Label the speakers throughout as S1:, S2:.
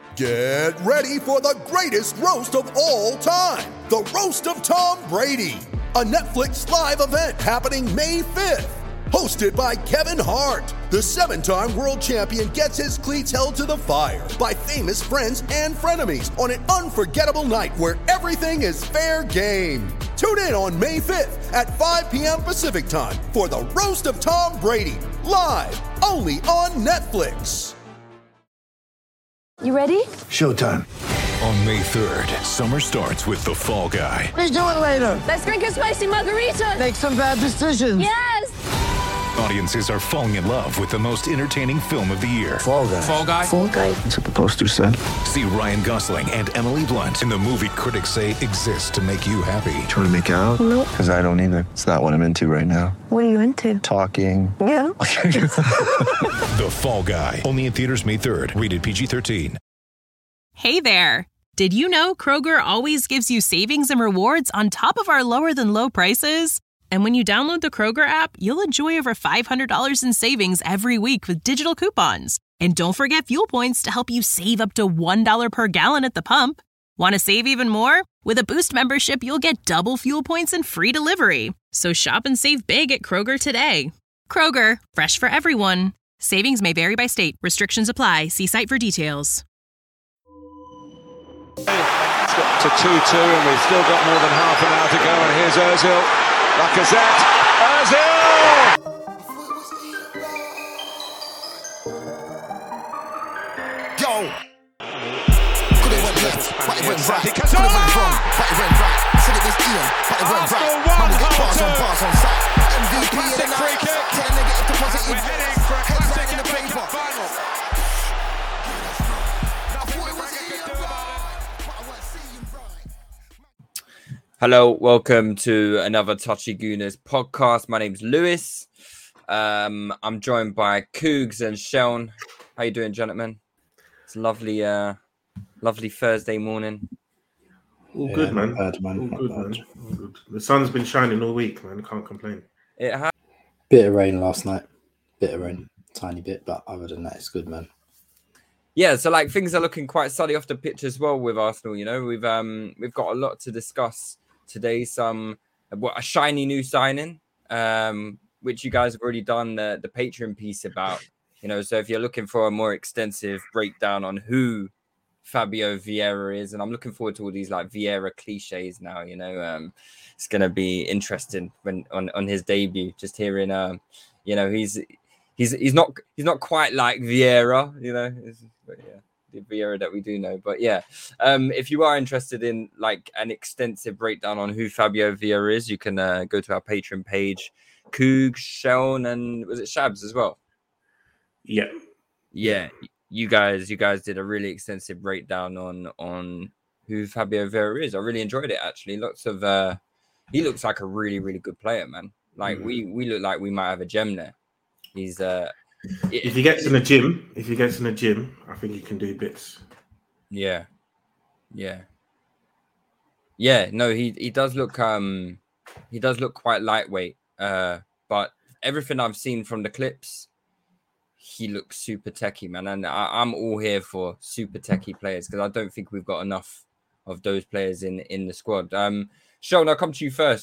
S1: Get ready for the greatest roast of all time, the Roast of Tom Brady, a Netflix live event happening May 5th. Hosted by Kevin Hart, the 7-time world champion gets his cleats held to the fire by famous friends and frenemies on an unforgettable night where everything is fair game. Tune in on May 5th at 5 p.m. Pacific time for the Roast of Tom Brady, live only on Netflix.
S2: You ready?
S3: Showtime.
S4: On May 3rd, summer starts with The Fall Guy.
S3: Let's do it later.
S2: Let's drink a spicy margarita.
S3: Make some bad decisions.
S2: Yes!
S4: Audiences are falling in love with the most entertaining film of the year.
S3: Fall Guy.
S4: Fall Guy?
S2: Fall guy.
S3: That's what the poster said.
S4: See Ryan Gosling and Emily Blunt in the movie critics say exists to make you happy.
S3: Trying to make it out?
S2: Nope.
S3: Because I don't either. It's not what I'm into right now.
S2: What are you into?
S3: Talking.
S2: Yeah.
S4: The Fall Guy. Only in theaters May 3rd. Rated PG-13.
S5: Hey there. Did you know Kroger always gives you savings and rewards on top of our lower than low prices? And when you download the Kroger app, you'll enjoy over $500 in savings every week with digital coupons. And don't forget fuel points to help you save up to $1 per gallon at the pump. Want to save even more? With a Boost membership, you'll get double fuel points and free delivery. So shop and save big at Kroger today. Kroger, fresh for everyone. Savings may vary by state. Restrictions apply. See site for details.
S6: It's got to 2-2 and we've still got more than half an hour to go, and here's Ozil. Lacazette. Ozil!
S7: Yo! Could it went left, but it went right. Could it went wrong, but it went right. Said it was Ian, but it went right. Man, we got bars on site. MVP of the night. Turn negative to positive.
S6: We're heading for a classic in the paper final.
S8: Hello, welcome to another Touchy Gooners podcast. My name's Lewis. I'm joined by Cougs and Sean. How you doing, gentlemen? It's a lovely Thursday morning.
S9: All good, man. All good, man. All good. The sun's been shining all week, man. Can't complain.
S8: It has.
S10: Bit of rain last night. Bit of rain, tiny bit, but other than that, it's good, man.
S8: Yeah, so like things are looking quite sunny off the pitch as well with Arsenal. You know, we've got a lot to discuss today. A shiny new signing, which you guys have already done the Patreon piece about. You know, so if you're looking for a more extensive breakdown on who Fabio Vieira is, and I'm looking forward to all these like Vieira cliches now. You know, it's gonna be interesting when on his debut, just hearing you know, he's not quite like Vieira, you know, but yeah, the Vieira that we do know. But yeah, if you are interested in like an extensive breakdown on who Fabio Vieira is, you can go to our Patreon page. Coog, Sean, and was it Shabs as well? Yeah. You guys did a really extensive breakdown on who Fabio Vieira is. I really enjoyed it actually. Lots of he looks like a really, really good player, man. Like we look like we might have a gem there. He's
S9: if he gets in the gym, I think he can do bits.
S8: Yeah. No, he does look quite lightweight. But everything I've seen from the clips, he looks super techie, man. And I'm all here for super techie players because I don't think we've got enough of those players in the squad. Sean, I'll come to you first.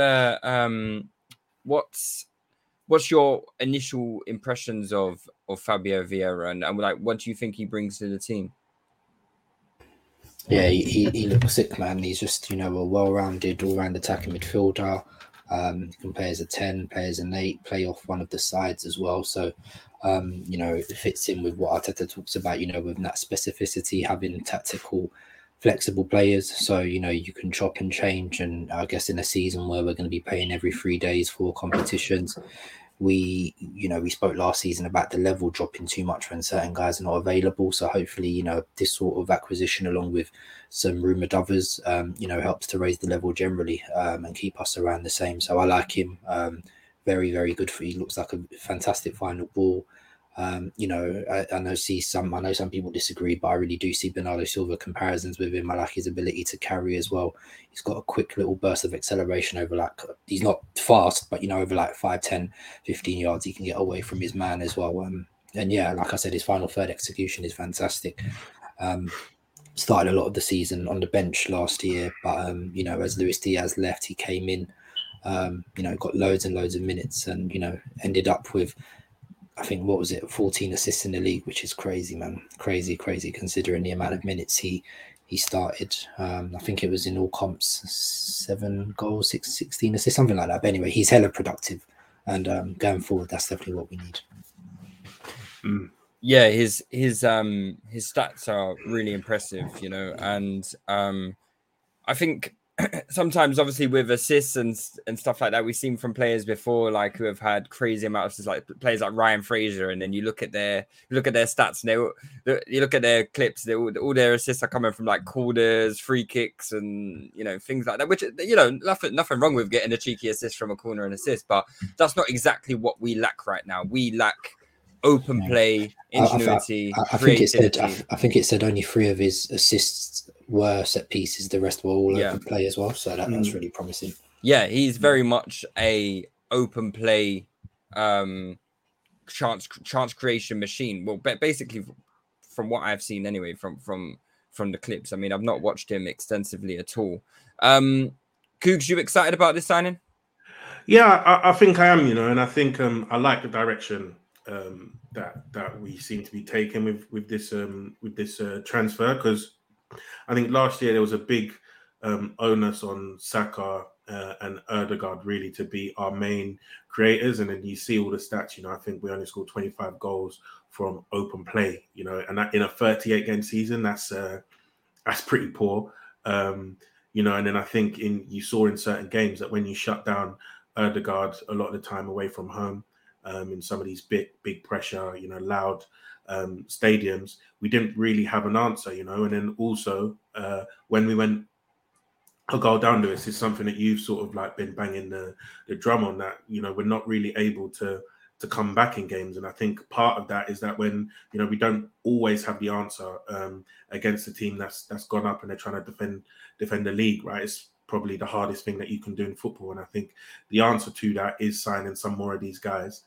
S8: What's your initial impressions of Fabio Vieira and like what do you think he brings to the team?
S10: Yeah, he looks sick, man. He's just, you know, a well-rounded, all-round attacking midfielder. He can play as a 10, play as an 8, play off one of the sides as well. So, you know, it fits in with what Arteta talks about, you know, with that specificity, having tactical, flexible players. So, you know, you can chop and change. And I guess in a season where we're going to be playing every 3 days for competitions, we spoke last season about the level dropping too much when certain guys are not available. So hopefully, you know, this sort of acquisition along with some rumoured others, you know, helps to raise the level generally and keep us around the same. So I like him. Very, very good for. He looks like a fantastic final ball. You know, I know some people disagree, but I really do see Bernardo Silva comparisons with him. I like his ability to carry as well. He's got a quick little burst of acceleration over like, he's not fast, but you know, over like 5, 10, 15 yards, he can get away from his man as well. And yeah, like I said, his final third execution is fantastic. Started a lot of the season on the bench last year, but as Luis Diaz left, he came in, got loads and loads of minutes, and ended up with, I think, 14 assists in the league, which is crazy, man. Crazy considering the amount of minutes he started. I think it was in all comps, 7 goals, 16 assists, something like that. But anyway, he's hella productive, and going forward, that's definitely what we need.
S8: Yeah, his stats are really impressive, and I think sometimes, obviously, with assists and stuff like that, we've seen from players before, like who have had crazy amounts of like players like Ryan Fraser, and then you look at their stats, and you look at their clips, all their assists are coming from like corners, free kicks, and things like that. Which nothing wrong with getting a cheeky assist from a corner and assist, but that's not exactly what we lack right now. We lack open play, ingenuity, creativity.
S10: I think it said only 3 of his assists were set pieces. The rest were all open play as well. So that's really promising.
S8: Yeah, he's very much a open play chance creation machine. Well, basically, from what I've seen anyway, from the clips. I mean, I've not watched him extensively at all. Cougs, you excited about this signing?
S9: Yeah, I think I am. And I think I like the direction that we seem to be taking with this transfer, because I think last year there was a big onus on Saka and Ødegaard really to be our main creators, and then you see all the stats. I think we only scored 25 goals from open play. And that in a 38 game season, that's pretty poor. And then I think you saw in certain games that when you shut down Ødegaard a lot of the time away from home, in some of these big pressure, loud stadiums, we didn't really have an answer, And then also when we went a goal down to us, is something that you've sort of like been banging the drum on, that we're not really able to come back in games. And I think part of that is that when we don't always have the answer against a team that's gone up and they're trying to defend the league, right? It's probably the hardest thing that you can do in football. And I think the answer to that is signing some more of these guys,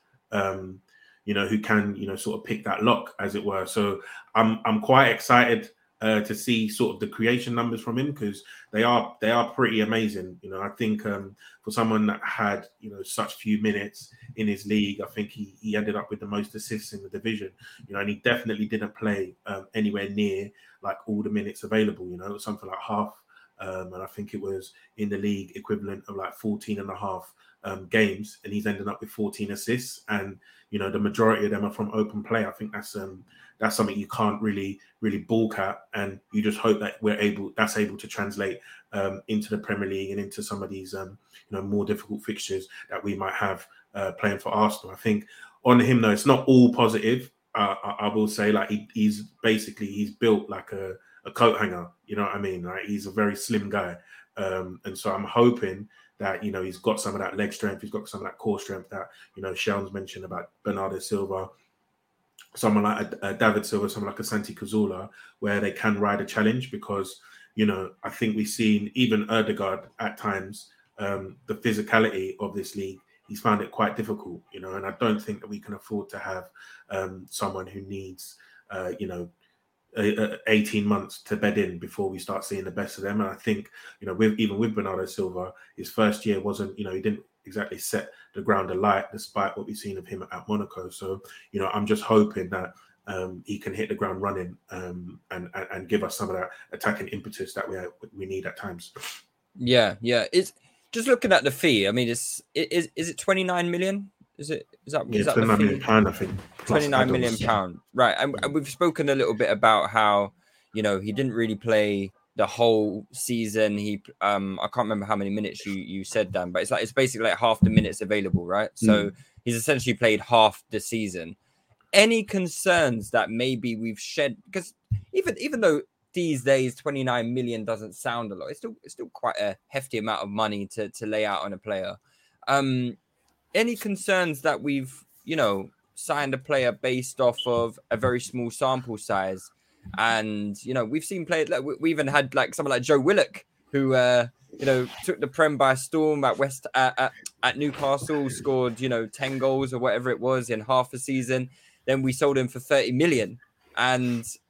S9: who can, sort of pick that lock, as it were. So I'm quite excited to see sort of the creation numbers from him, because they are pretty amazing. I think for someone that had, such few minutes in his league, I think he ended up with the most assists in the division, and he definitely didn't play anywhere near like all the minutes available, it was something like half. And I think it was in the league equivalent of like 14 and a half games, and he's ended up with 14 assists, and the majority of them are from open play. I think that's something you can't really balk at, and you just hope that that's able to translate into the Premier League and into some of these more difficult fixtures that we might have playing for Arsenal. I think on him though, it's not all positive. I will say, like, he's built like a coat hanger, you know what I mean? Right? He's a very slim guy. And so I'm hoping that, he's got some of that leg strength. He's got some of that core strength that, Shelns mentioned about Bernardo Silva, someone like David Silva, someone like a Santi Cazorla, where they can ride a challenge, because, I think we've seen even Ødegaard at times, the physicality of this league, he's found it quite difficult, and I don't think that we can afford to have someone who needs, 18 months to bed in before we start seeing the best of them. And I think, with Bernardo Silva, his first year wasn't, he didn't exactly set the ground alight, despite what we've seen of him at Monaco. So, I'm just hoping that he can hit the ground running and give us some of that attacking impetus that we need at times. Yeah.
S8: It's just looking at the fee. I mean, is it 29 million? Is that £29 million, I think. £29 million, right? And we've spoken a little bit about how he didn't really play the whole season. He I can't remember how many minutes you said, Dan, but it's basically like half the minutes available, right? So he's essentially played half the season. Any concerns that maybe we've shed? Because even though these days 29 million doesn't sound a lot, it's still quite a hefty amount of money to lay out on a player. Any concerns that we've, signed a player based off of a very small sample size? And, we've seen players, we even had like someone like Joe Willock, who, took the Prem by storm at Newcastle, scored, 10 goals or whatever it was in half a season. Then we sold him for 30 million. And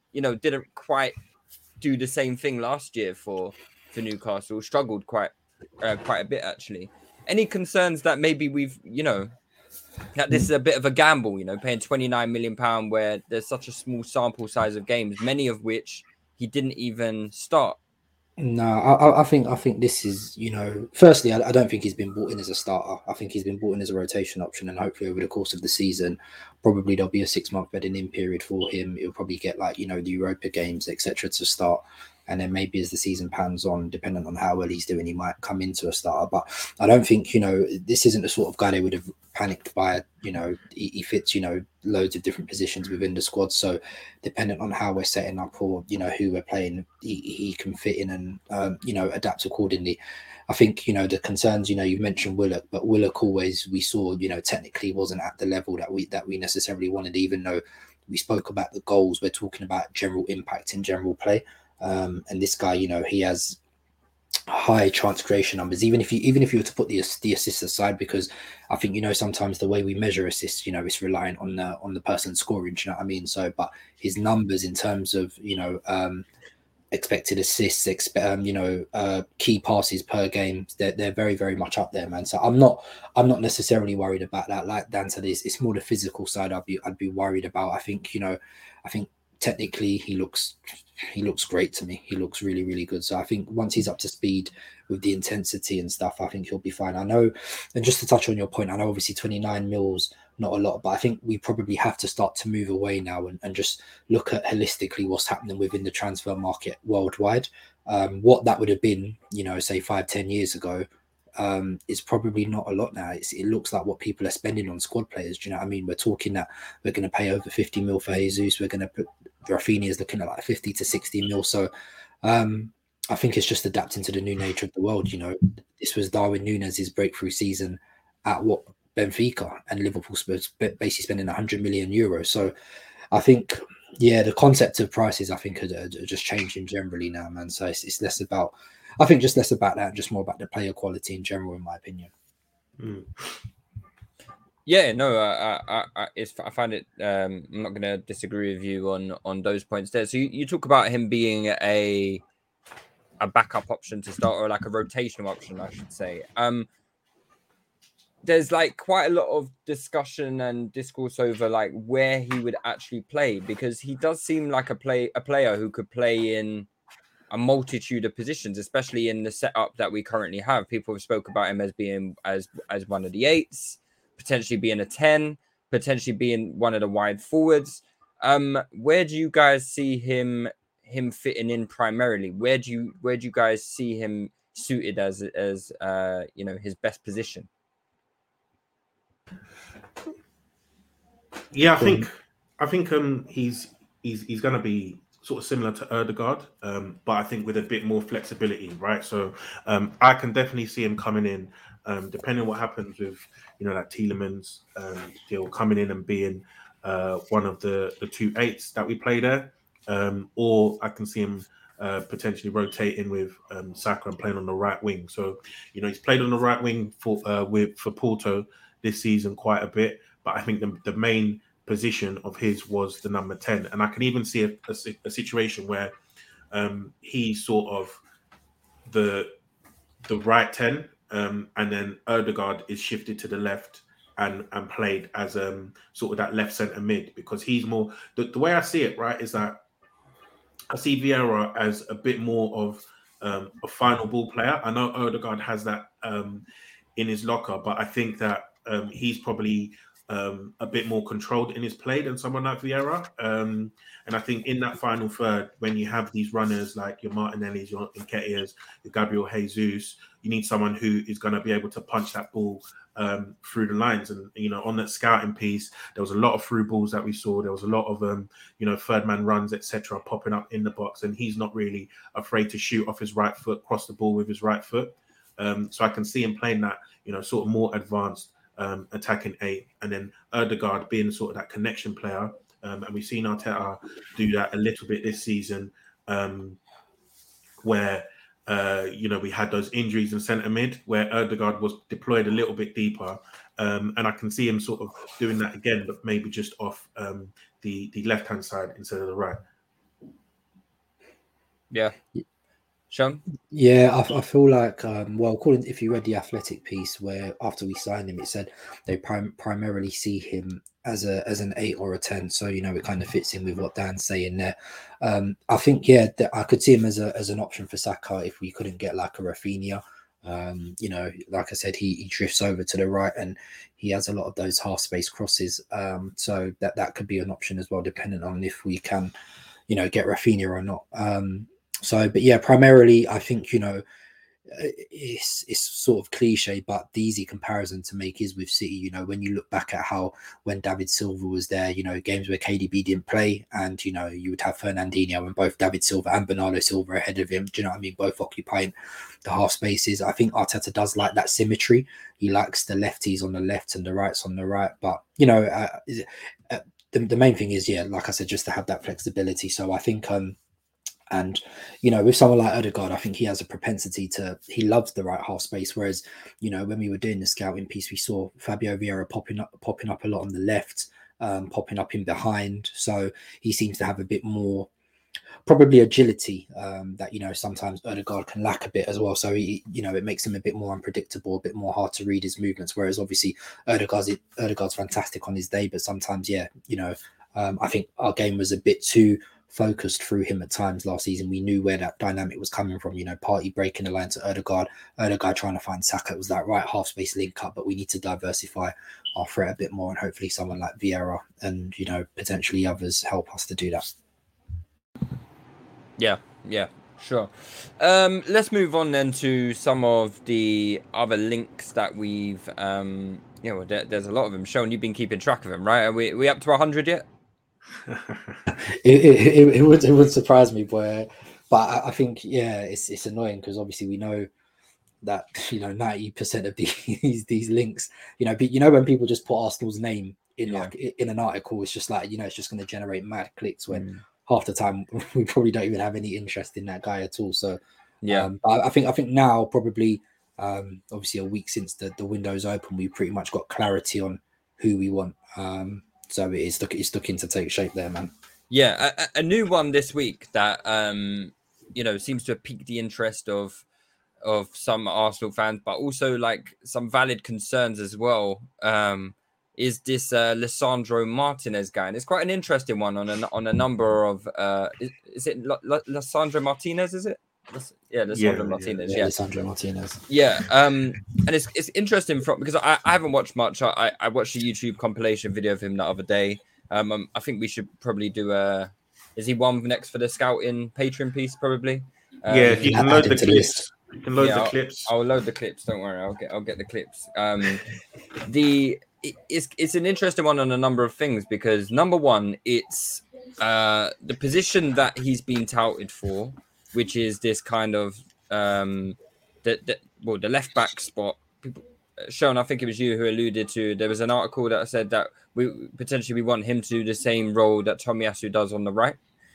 S8: didn't quite do the same thing last year for Newcastle. Struggled quite a bit actually. Any concerns that maybe we've that this is a bit of a gamble, paying £29 million where there's such a small sample size of games, many of which he didn't even start?
S10: No, I think this is, firstly, I don't think he's been brought in as a starter. I think he's been brought in as a rotation option, and hopefully over the course of the season, probably there'll be a 6-month bedding in period for him. He'll probably get the Europa games, etc. to start. And then maybe as the season pans on, depending on how well he's doing, he might come into a starter. But I don't think, this isn't the sort of guy they would have panicked by. He fits, loads of different positions within the squad. So depending on how we're setting up or, who we're playing, he can fit in and, adapt accordingly. I think, the concerns, you mentioned Willock, but Willock always, we saw, technically wasn't at the level that we necessarily wanted, even though we spoke about the goals. We're talking about general impact in general play. And this guy, he has high chance creation numbers, even if you were to put the assists aside, because I think, sometimes the way we measure assists, it's reliant on the person scoring, do you know what I mean? So, but his numbers in terms of, expected assists, key passes per game, they're very, very much up there, man. So I'm not necessarily worried about that. Like Dan said, it's more the physical side I'd be worried about. I think technically he looks great to me. He looks really, really good. So I think once he's up to speed with the intensity and stuff, I think he'll be fine. I know, and just to touch on your point, I know obviously 29 mils, not a lot, but I think we probably have to start to move away now and just look at holistically what's happening within the transfer market worldwide. What that would have been, say 5-10 years ago, is probably not a lot now. It looks like what people are spending on squad players. Do you know what I mean? We're talking that we're going to pay over 50 mil for Jesus. We're going to put Rafinha is looking at like 50 to 60 mil. So I think it's just adapting to the new nature of the world. This was Darwin Núñez's breakthrough season at Benfica, and Liverpool basically spending 100 million euros. So I think, the concept of prices, I think, are just changing generally now, man. So it's less about, I think, just less about that, just more about the player quality in general, in my opinion.
S8: Yeah, no, I find it. I'm not going to disagree with you on those points there. So you talk about him being a backup option to start, or like a rotational option, I should say. There's like quite a lot of discussion and discourse over like where he would actually play, because he does seem like a player who could play in a multitude of positions, especially in the setup that we currently have. People have spoke about him as being as one of the 8s, potentially being a 10, potentially being one of the wide forwards. Where do you guys see him fitting in primarily? Where do you guys see him suited as his best position?
S9: Yeah, I think he's going to be sort of similar to Ødegaard, but I think with a bit more flexibility, right? So I can definitely see him coming in, depending on what happens with that Tielemans deal, coming in and being one of the 2 8s that we play there, or I can see him potentially rotating with Saka and playing on the right wing. So he's played on the right wing for Porto this season quite a bit, but I think the main position of his was the number 10, and I can even see a situation where he's sort of the right 10, and then Ødegaard is shifted to the left and played as sort of that left centre mid, because he's more the way I see it, right, is that I see Vieira as a bit more of a final ball player. I know Ødegaard has that in his locker, but I think that he's probably a bit more controlled in his play than someone like Vieira. And I think in that final third, when you have these runners like your Martinellis, your Nketiahs, your Gabriel Jesus, you need someone who is going to be able to punch that ball through the lines. And, on that scouting piece, there was a lot of through balls that we saw. There was a lot of, third man runs, etc., popping up in the box. And he's not really afraid to shoot off his right foot, cross the ball with his right foot. So I can see him playing that, sort of more advanced attacking 8, and then Ødegaard being sort of that connection player. And we've seen Arteta do that a little bit this season, where we had those injuries in centre mid, where Ødegaard was deployed a little bit deeper, and I can see him sort of doing that again, but maybe just off the left hand side instead of the right.
S8: Yeah. Sean?
S10: Yeah, I feel like, according if you read the Athletic piece where after we signed him, it said they primarily see him as an 8 or a 10. So, it kind of fits in with what Dan's saying there. I think, that I could see him as an option for Saka if we couldn't get like a Rafinha. Like I said, he drifts over to the right and he has a lot of those half space crosses. So that could be an option as well, depending on if we can, get Rafinha or not. But yeah, primarily I think, it's sort of cliche, but the easy comparison to make is with City. When you look back at how when David Silva was there, games where KDB didn't play, and you would have Fernandinho and both David Silva and Bernardo Silva ahead of him. Do you know what I mean? Both occupying the half spaces. I think Arteta does like that symmetry. He likes the lefties on the left and the rights on the right. But the main thing is, like I said, just to have that flexibility. So I think and with someone like Odegaard, I think he has a propensity he loves the right half space. Whereas, when we were doing the scouting piece, we saw Fabio Vieira popping up a lot on the left, popping up in behind. So he seems to have a bit more probably agility that sometimes Odegaard can lack a bit as well. So he, it makes him a bit more unpredictable, a bit more hard to read his movements. Whereas obviously Odegaard's fantastic on his day, but sometimes I think our game was a bit too focused through him at times last season. We knew where that dynamic was coming from, Partey breaking the line to Odegaard trying to find Saka. It was that right half space link up, but we need to diversify our threat a bit more, and hopefully someone like Vieira and potentially others help us to do that.
S8: Yeah, sure. Let's move on then to some of the other links that we've there's a lot of them. Sean, you've been keeping track of them, right? Are we up to 100 yet?
S10: it would surprise me, but I think it's annoying because obviously we know that 90% of these links, when people just put Arsenal's name in in an article, it's just like it's just going to generate mad clicks when half the time we probably don't even have any interest in that guy at all. So but I think now probably obviously a week since the window's open, we pretty much got clarity on who we want. So it's looking to take shape there, man.
S8: Yeah, a new one this week that seems to have piqued the interest of some Arsenal fans, but also like some valid concerns as well. Is this Lisandro Martinez guy? And it's quite an interesting one on a number of. Is it Lisandro Martinez? Is it? Lisandro Martinez. Yeah,
S10: Lisandro Martinez.
S8: Yeah, and it's interesting because I haven't watched much. I watched a YouTube compilation video of him the other day. I think we should probably do is he one next for the scouting Patreon piece probably?
S9: If you can load the clips. You can load the clips.
S8: I'll load the clips. Don't worry. I'll get the clips. It's an interesting one on a number of things because number one, it's the position that he's been touted for, which is this kind of the left back spot. Sean, I think it was you who alluded to. There was an article that said that we potentially want him to do the same role that Tomiyasu does on the right.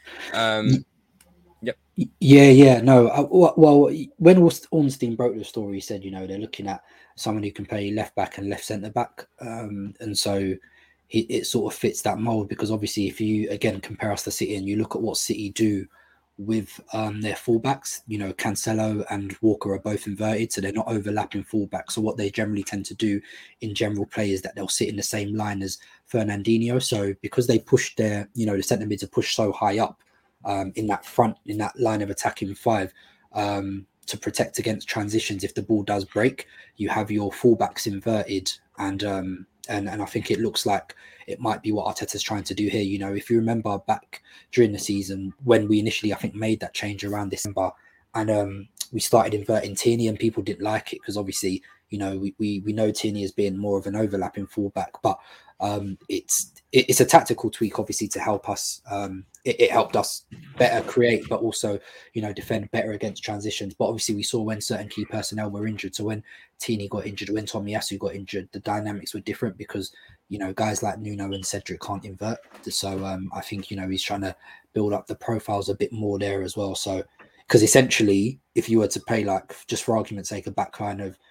S8: Yep.
S10: Yeah. No. Well, when Ornstein broke the story, he said they're looking at someone who can play left back and left centre back, and so it sort of fits that mold because obviously if you again compare us to City and you look at what City do with their fullbacks, Cancelo and Walker are both inverted, so they're not overlapping fullbacks. So what they generally tend to do in general play is that they'll sit in the same line as Fernandinho. So because they push the centre mids are pushed so high up in that line of attacking five to protect against transitions, if the ball does break, you have your fullbacks inverted and I think it looks like it might be what Arteta's trying to do here. If you remember back during the season when we initially, I think, made that change around December and we started inverting Tierney and people didn't like it because obviously, we know Tierney as being more of an overlapping fullback, but it's a tactical tweak, obviously, to help us. It helped us better create, but also, defend better against transitions. But obviously, we saw when certain key personnel were injured. So when Tierney got injured, when Tomiyasu got injured, the dynamics were different because, guys like Nuno and Cedric can't invert. So I think, he's trying to build up the profiles a bit more there as well. So, because essentially, if you were to play just for argument's sake, a backline of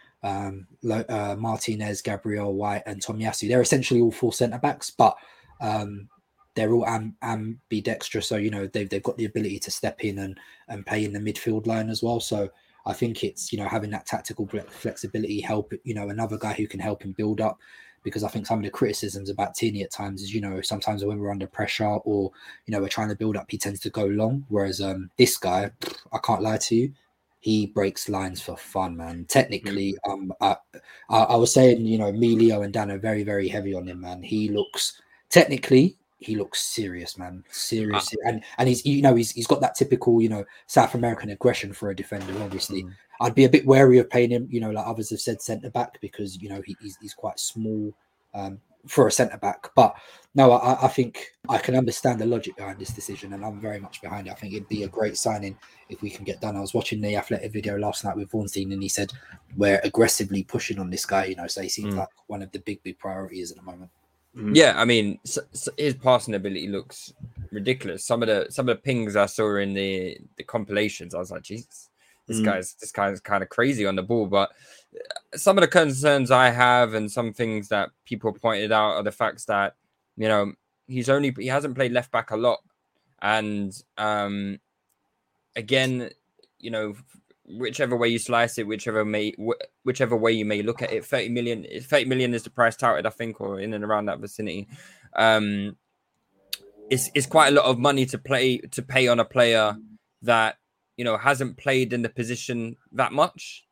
S10: Martinez, Gabriel, White, and Tomiyasu, they're essentially all four centre backs, but they're all ambidextrous, so they've got the ability to step in and play in the midfield line as well. So I think it's having that tactical flexibility help another guy who can help him build up. Because I think some of the criticisms about Tierney at times is, sometimes when we're under pressure or, we're trying to build up, he tends to go long. Whereas this guy, I can't lie to you, he breaks lines for fun, man. Technically, I was saying, me, Leo and Dan are very, very heavy on him, man. He looks serious, man. Serious. And he's, he's got that typical, South American aggression for a defender, obviously. I'd be a bit wary of playing him, like others have said, centre back, because he's quite small for a centre back. But no, I think I can understand the logic behind this decision, and I'm very much behind it. I think it'd be a great signing if we can get done. I was watching the Athletic video last night with Vaughnstein, and he said we're aggressively pushing on this guy. So he seems like one of the big priorities at the moment.
S8: Yeah, I mean, his passing ability looks ridiculous. Some of the pings I saw in the compilations, I was like, Jesus. This guy's kind of crazy on the ball. But some of the concerns I have and some things that people pointed out are the facts that, he hasn't played left back a lot. And again, whichever way you slice it, whichever way you may look at it, 30 million is the price touted, I think, or in and around that vicinity. It's quite a lot of money to pay on a player that, hasn't played in the position that much.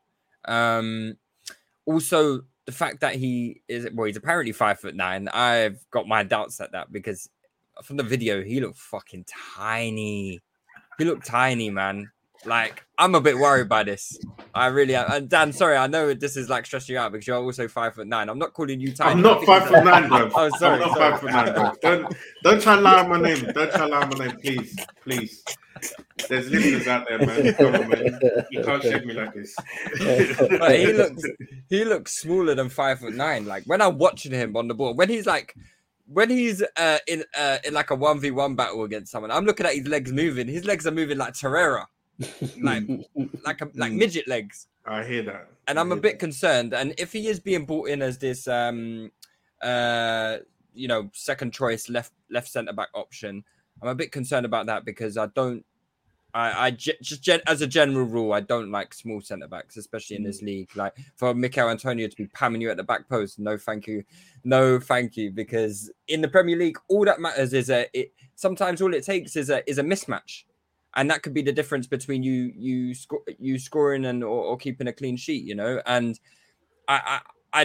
S8: Also, the fact that he's apparently 5'9". I've got my doubts at that, because from the video, he looked fucking tiny. He looked tiny, man. Like, I'm a bit worried by this. I really am. And Dan, sorry, I know this is like stressing you out because you're also 5'9". I'm not calling you tiny.
S9: I'm not 5'9", bro.
S8: Oh, sorry.
S9: I'm not 5'9", bro. Don't try and lie on my name. Don't try and lie on my name, please. There's listeners out there, man. Come on, man. You can't shake me like this.
S8: But he looks smaller than 5'9". Like, when I'm watching him on the ball, when he's in like a 1v1 battle against someone, I'm looking at his legs moving. His legs are moving like Torreira. like midget legs.
S9: I hear that,
S8: and I'm a bit concerned. And if he is being brought in as this, second choice left centre back option, I'm a bit concerned about that, because as a general rule, I don't like small centre backs, especially in this league. Like, for Mikel Antonio to be pamming you at the back post, no thank you, because in the Premier League, all that matters is sometimes all it takes is a mismatch. And that could be the difference between you scoring or keeping a clean sheet, And I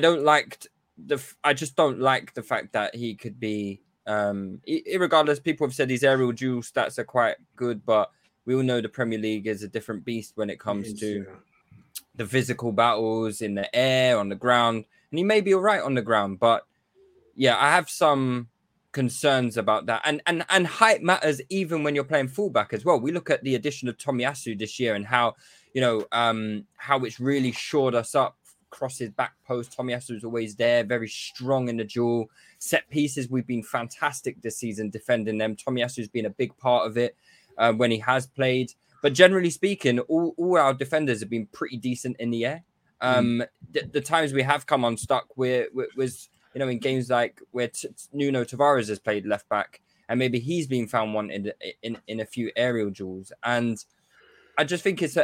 S8: just don't like the fact that he could be, irregardless. People have said his aerial duel stats are quite good, but we all know the Premier League is a different beast when it comes to the physical battles in the air, on the ground. And he may be all right on the ground, but yeah, I have some concerns about that, and height matters even when you're playing fullback as well. We look at the addition of Tomiyasu this year and how it's really shored us up. Crosses, back post, Tomiyasu is always there, very strong in the duel. Set pieces, we've been fantastic this season defending them. Tomiyasu's been a big part of it when he has played, but generally speaking, all our defenders have been pretty decent in the air. The times we have come unstuck was in games like where Nuno Tavares has played left back, and maybe he's been found wanted in a few aerial duels. And I just think it's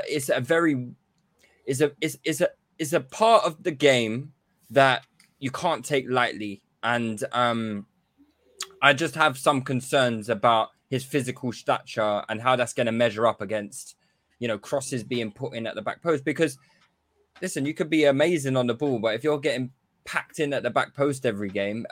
S8: a part of the game that you can't take lightly. And I just have some concerns about his physical stature and how that's going to measure up against, crosses being put in at the back post. Because listen, you could be amazing on the ball, but if you're getting packed in at the back post every game,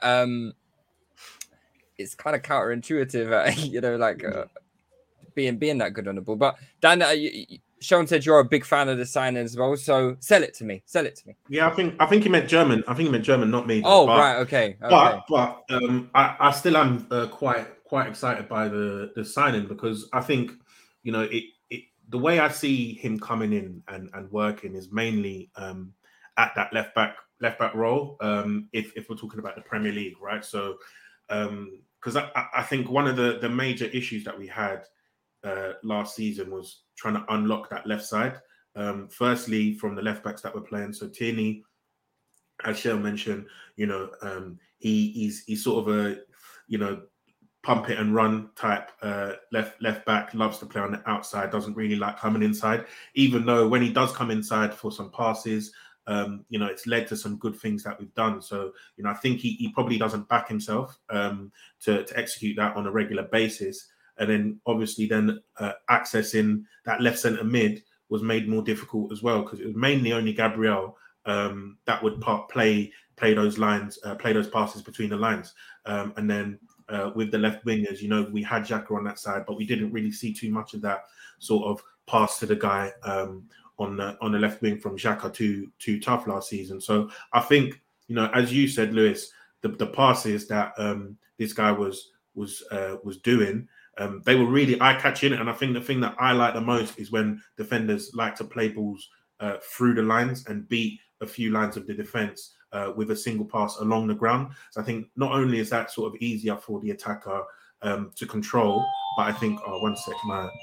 S8: it's kind of counterintuitive, being that good on the ball. But Dan, Sean said you're a big fan of the signing as well, so sell it to me.
S9: Yeah, I think he meant German. Not me.
S8: Oh, right, okay.
S9: But I still am quite excited by the signing, because I think the way I see him coming in and working is mainly at that left back role, if we're talking about the Premier League, right? So because I think one of the major issues that we had last season was trying to unlock that left side, firstly from the left backs that were playing. So Tierney, as Shell mentioned, he's sort of a pump it and run type left back, loves to play on the outside, doesn't really like coming inside, even though when he does come inside for some passes, it's led to some good things that we've done. So, I think he probably doesn't back himself to execute that on a regular basis. And then obviously accessing that left centre mid was made more difficult as well, because it was mainly only Gabriel that would play those lines, play those passes between the lines. And then with the left wingers, we had Xhaka on that side, but we didn't really see too much of that sort of pass to the guy on the left wing from Xhaka to Tough last season. So I think, as you said, Lewis, the passes that this guy was doing, they were really eye-catching. And I think the thing that I like the most is when defenders like to play balls through the lines and beat a few lines of the defense with a single pass along the ground. So I think not only is that sort of easier for the attacker to control, but I think, one sec,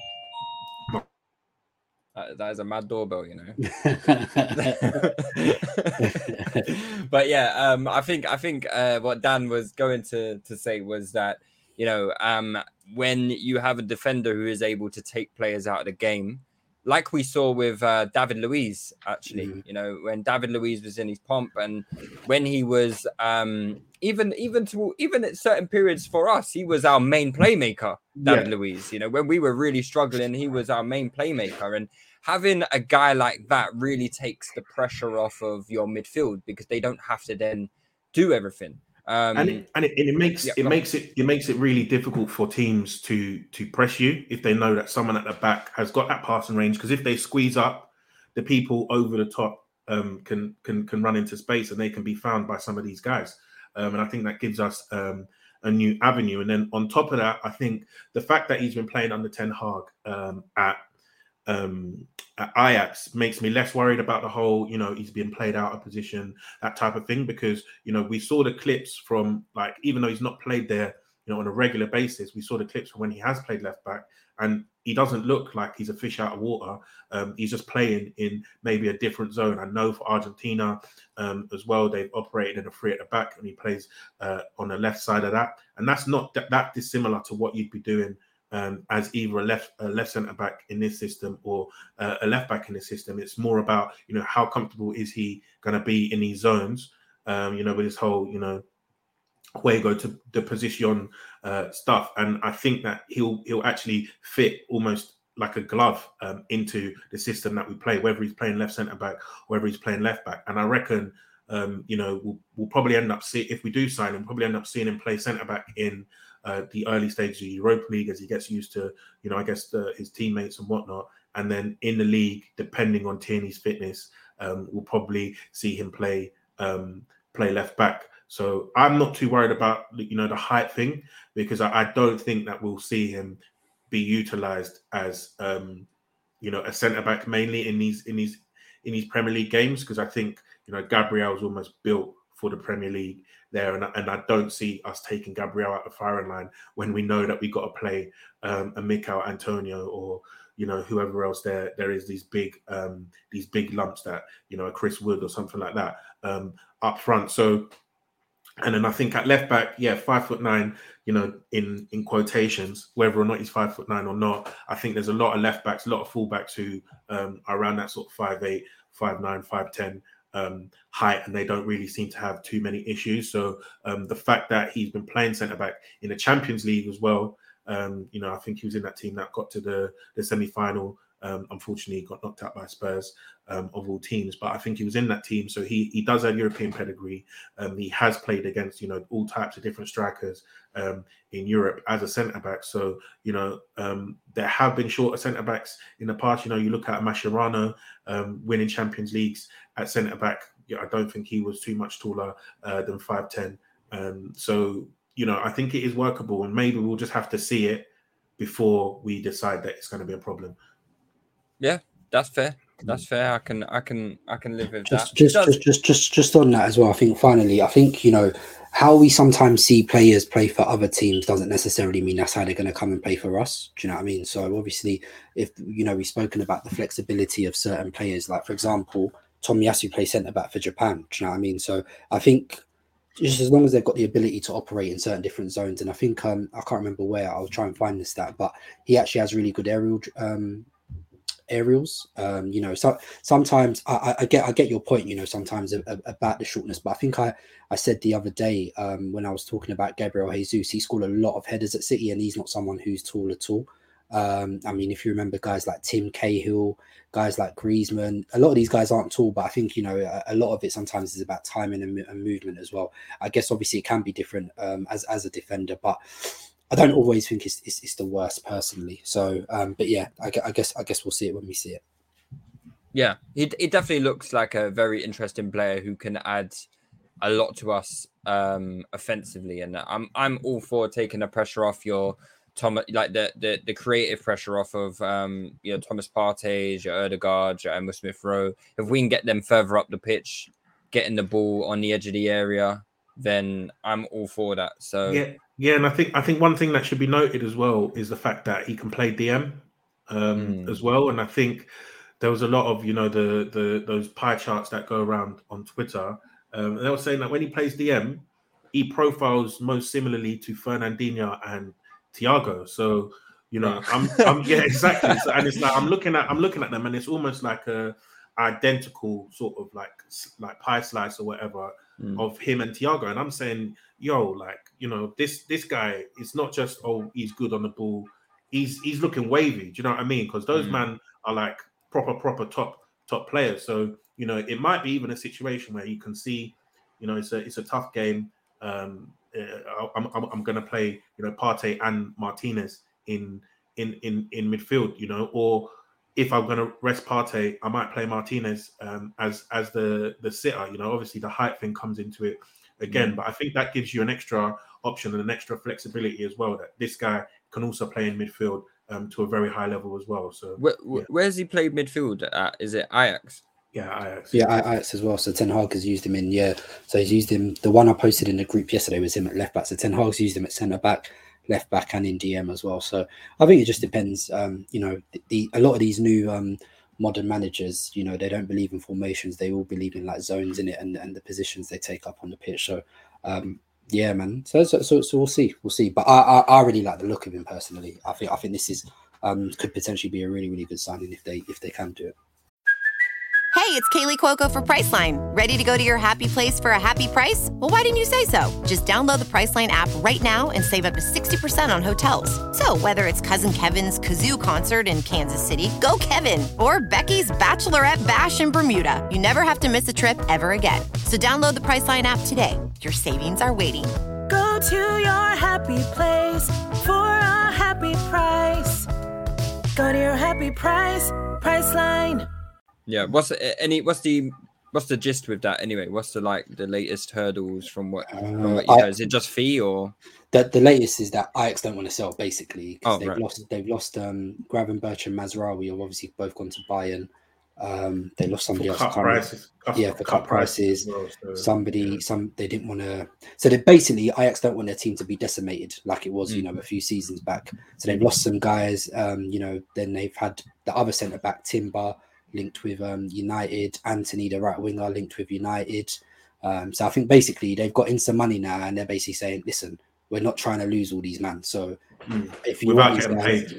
S8: that is a mad doorbell, But yeah, I think what Dan was going to say was that, when you have a defender who is able to take players out of the game, like we saw with David Luiz, actually, when David Luiz was in his pomp, and when he was even at certain periods for us, he was our main playmaker, David Luiz. When we were really struggling, he was our main playmaker. And having a guy like that really takes the pressure off of your midfield, because they don't have to then do everything.
S9: It makes it really difficult for teams to press you if they know that someone at the back has got that passing range. Because if they squeeze up, the people over the top can run into space, and they can be found by some of these guys. And I think that gives us a new avenue. And then on top of that, I think the fact that he's been playing under Ten Hag at Ajax makes me less worried about the whole, he's being played out of position, that type of thing, because, we saw the clips from, like, even though he's not played there, on a regular basis, we saw the clips from when he has played left back, and he doesn't look like he's a fish out of water. He's just playing in maybe a different zone. I know for Argentina as well, they've operated in a three at the back, and he plays on the left side of that. And that's not that dissimilar to what you'd be doing as either a left centre back in this system or a left back in this system. It's more about, how comfortable is he going to be in these zones, with this whole, juego to the position stuff. And I think that he'll actually fit almost like a glove into the system that we play, whether he's playing left centre back or whether he's playing left back. And I reckon, we'll probably end up if we do sign him, probably end up seeing him play centre back in the early stages of Europa League as he gets used to, his teammates and whatnot. And then in the league, depending on Tierney's fitness, we'll probably see him play left back. So I'm not too worried about, the height thing, because I don't think that we'll see him be utilised as, a centre back mainly in these Premier League games, because I think, Gabriel's almost built for the Premier League there, and I don't see us taking Gabriel out the firing line when we know that we got to play a Mikel Antonio or whoever else there is these big lumps that a Chris Wood or something like that up front. So, and then I think at left back, 5'9", in quotations, whether or not he's 5'9" or not, I think there's a lot of left backs, a lot of full backs who are around that sort of 5'8", 5'9", 5'10". Height, and they don't really seem to have too many issues. So the fact that he's been playing centre back in the Champions League as well, I think he was in that team that got to the semi-final. Unfortunately, he got knocked out by Spurs of all teams, but I think he was in that team, so he does have European pedigree. He has played against all types of different strikers in Europe as a centre back. So there have been shorter centre backs in the past. You look at Mascherano winning Champions Leagues at centre back. I don't think he was too much taller than 5'10". So I think it is workable, and maybe we'll just have to see it before we decide that it's going to be a problem.
S8: Yeah, that's fair. That's fair. I can live with that.
S10: Just on that as well. I think finally, how we sometimes see players play for other teams doesn't necessarily mean that's how they're going to come and play for us. Do you know what I mean? So obviously, if we've spoken about the flexibility of certain players, like for example, Tomiyasu plays centre back for Japan. Do you know what I mean? So I think just as long as they've got the ability to operate in certain different zones. And I think I can't remember where. I'll try and find the stat, but he actually has really good aerials. So sometimes I get your point. Sometimes about the shortness, but I think I said the other day when I was talking about Gabriel Jesus, he scored a lot of headers at City, and he's not someone who's tall at all. If you remember guys like Tim Cahill, guys like Griezmann, a lot of these guys aren't tall, but I think a lot of it sometimes is about timing and movement as well. I guess obviously it can be different as a defender, but I don't always think it's the worst personally. So, but yeah, I guess we'll see it when we see it.
S8: Yeah, it definitely looks like a very interesting player who can add a lot to us offensively, and I'm all for taking the pressure off your Thomas, like the creative pressure off of Thomas Partey, your Odegaard, your Emil Smith Rowe. If we can get them further up the pitch, getting the ball on the edge of the area, then I'm all for that. So
S9: yeah, and I think one thing that should be noted as well is the fact that he can play DM as well. And I think there was a lot of those pie charts that go around on Twitter. They were saying that when he plays DM, he profiles most similarly to Fernandinho and Thiago. So I'm yeah, exactly. So, and it's like I'm looking at them, and it's almost like a identical sort of like pie slice or whatever of him and Thiago. And I'm saying, this guy is not just he's good on the ball. He's looking wavy. Do you know what I mean? Because those men are like proper top players. So it might be even a situation where you can see, it's a tough game. I'm going to play, Partey and Martinez in midfield, or if I'm going to rest Partey, I might play Martinez as the sitter. Obviously the height thing comes into it again, but I think that gives you an extra option and an extra flexibility as well, that this guy can also play in midfield to a very high level as well. So
S8: where's he played midfield at? Is it Ajax?
S9: Yeah, Ajax.
S10: Yeah, Ajax as well. So Ten Hag has used him so he's used him. The one I posted in the group yesterday was him at left back. So Ten Hag's used him at centre back, left back, and in DM as well. So I think it just depends. A lot of these new modern managers, they don't believe in formations. They all believe in like zones in it and the positions they take up on the pitch. So yeah, man. So we'll see. But I really like the look of him personally. I think this is could potentially be a really, really good signing if they can do it.
S11: Hey, it's Kaylee Cuoco for Priceline. Ready to go to your happy place for a happy price? Well, why didn't you say so? Just download the Priceline app right now and save up to 60% on hotels. So whether it's Cousin Kevin's Kazoo Concert in Kansas City, go Kevin, or Becky's Bachelorette Bash in Bermuda, you never have to miss a trip ever again. So download the Priceline app today. Your savings are waiting.
S12: Go to your happy place for a happy price. Go to your happy price, Priceline.
S8: Yeah, what's the gist with that anyway? What's the latest hurdles from what you know? Is it just fee or
S10: the latest is that Ajax don't want to sell basically because they've lost Gravenberch and Mazraoui have obviously both gone to Bayern. They lost somebody else. For cut prices. Well, they didn't want to. So they basically Ajax don't want their team to be decimated like it was, a few seasons back. So they've lost some guys. Then they've had the other centre back Timber linked with United, Anthony, the right winger, linked with United. So I think basically they've got in some money now, and they're basically saying, "Listen, we're not trying to lose all these men. So if you want these guys,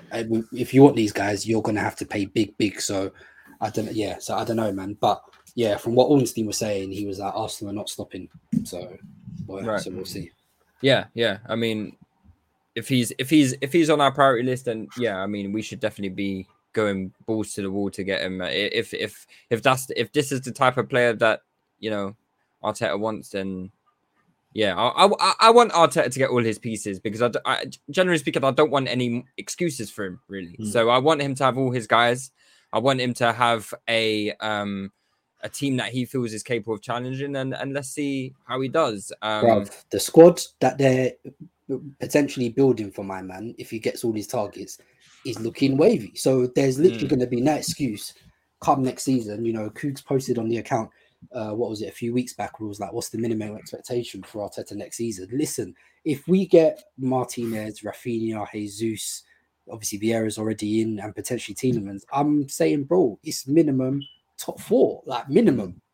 S10: if you want these guys, you're going to have to pay big. So I don't know, man. But yeah, from what Ornstein was saying, he was like, Arsenal are not stopping. So so we'll see.
S8: Yeah. I mean, if he's on our priority list, then we should definitely be going balls to the wall to get him. If this is the type of player that Arteta wants, then I want Arteta to get all his pieces, because I generally speaking I don't want any excuses for him really. So I want him to have all his guys. I want him to have a team that he feels is capable of challenging, and let's see how he does.
S10: The squad that they're potentially building for my man, if he gets all his targets, is looking wavy. So there's literally going to be no excuse come next season. Cougs posted on the account, what was it, a few weeks back, where it was like, what's the minimum expectation for Arteta next season? Listen, if we get Martinez, Rafinha, Jesus, obviously Vieira's already in, and potentially Tielemans, I'm saying, bro, it's minimum top 4, like minimum.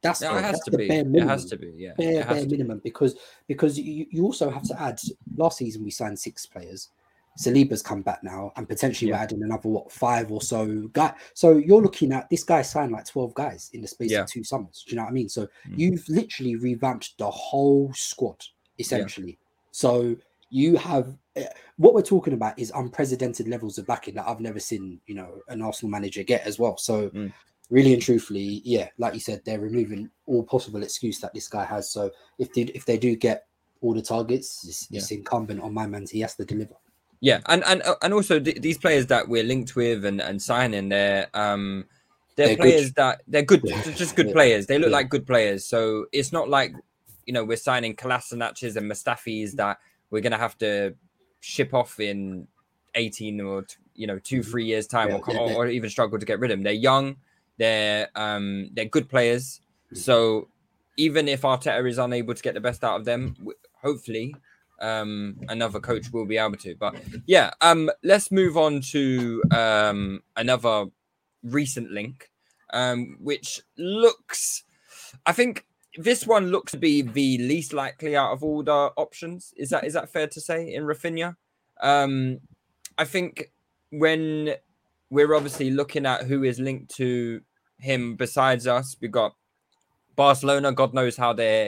S10: That's
S8: it has to
S10: the
S8: be.
S10: bare minimum.
S8: It has to be. Yeah,
S10: bare minimum because you also have to add. Last season we signed 6 players. Saliba's come back now, and potentially we're adding another 5 or so guy. So you're looking at this guy signed like 12 guys in the space of 2 summers. Do you know what I mean? So you've literally revamped the whole squad essentially. So you have what we're talking about is unprecedented levels of backing that I've never seen, you know, an Arsenal manager get as well. So really and truthfully, like you said, they're removing all possible excuse that this guy has. So if they do get all the targets, it's incumbent on my man. He has to deliver.
S8: Yeah, and also these players that we're linked with and signing, they're players good. That they're good, just good players. They look like good players. So it's not like, you know, we're signing Kolasinac's and Mustafis that we're going to have to ship off in 18 or 2-3 years time, or even struggle to get rid of them. They're young, they're good players. So even if Arteta is unable to get the best out of them, hopefully another coach will be able to. But let's move on to another recent link, which looks, I think this one looks to be the least likely out of all the options. Is that fair to say in Rafinha? I think when we're obviously looking at who is linked to him besides us, we've got Barcelona. God knows how they're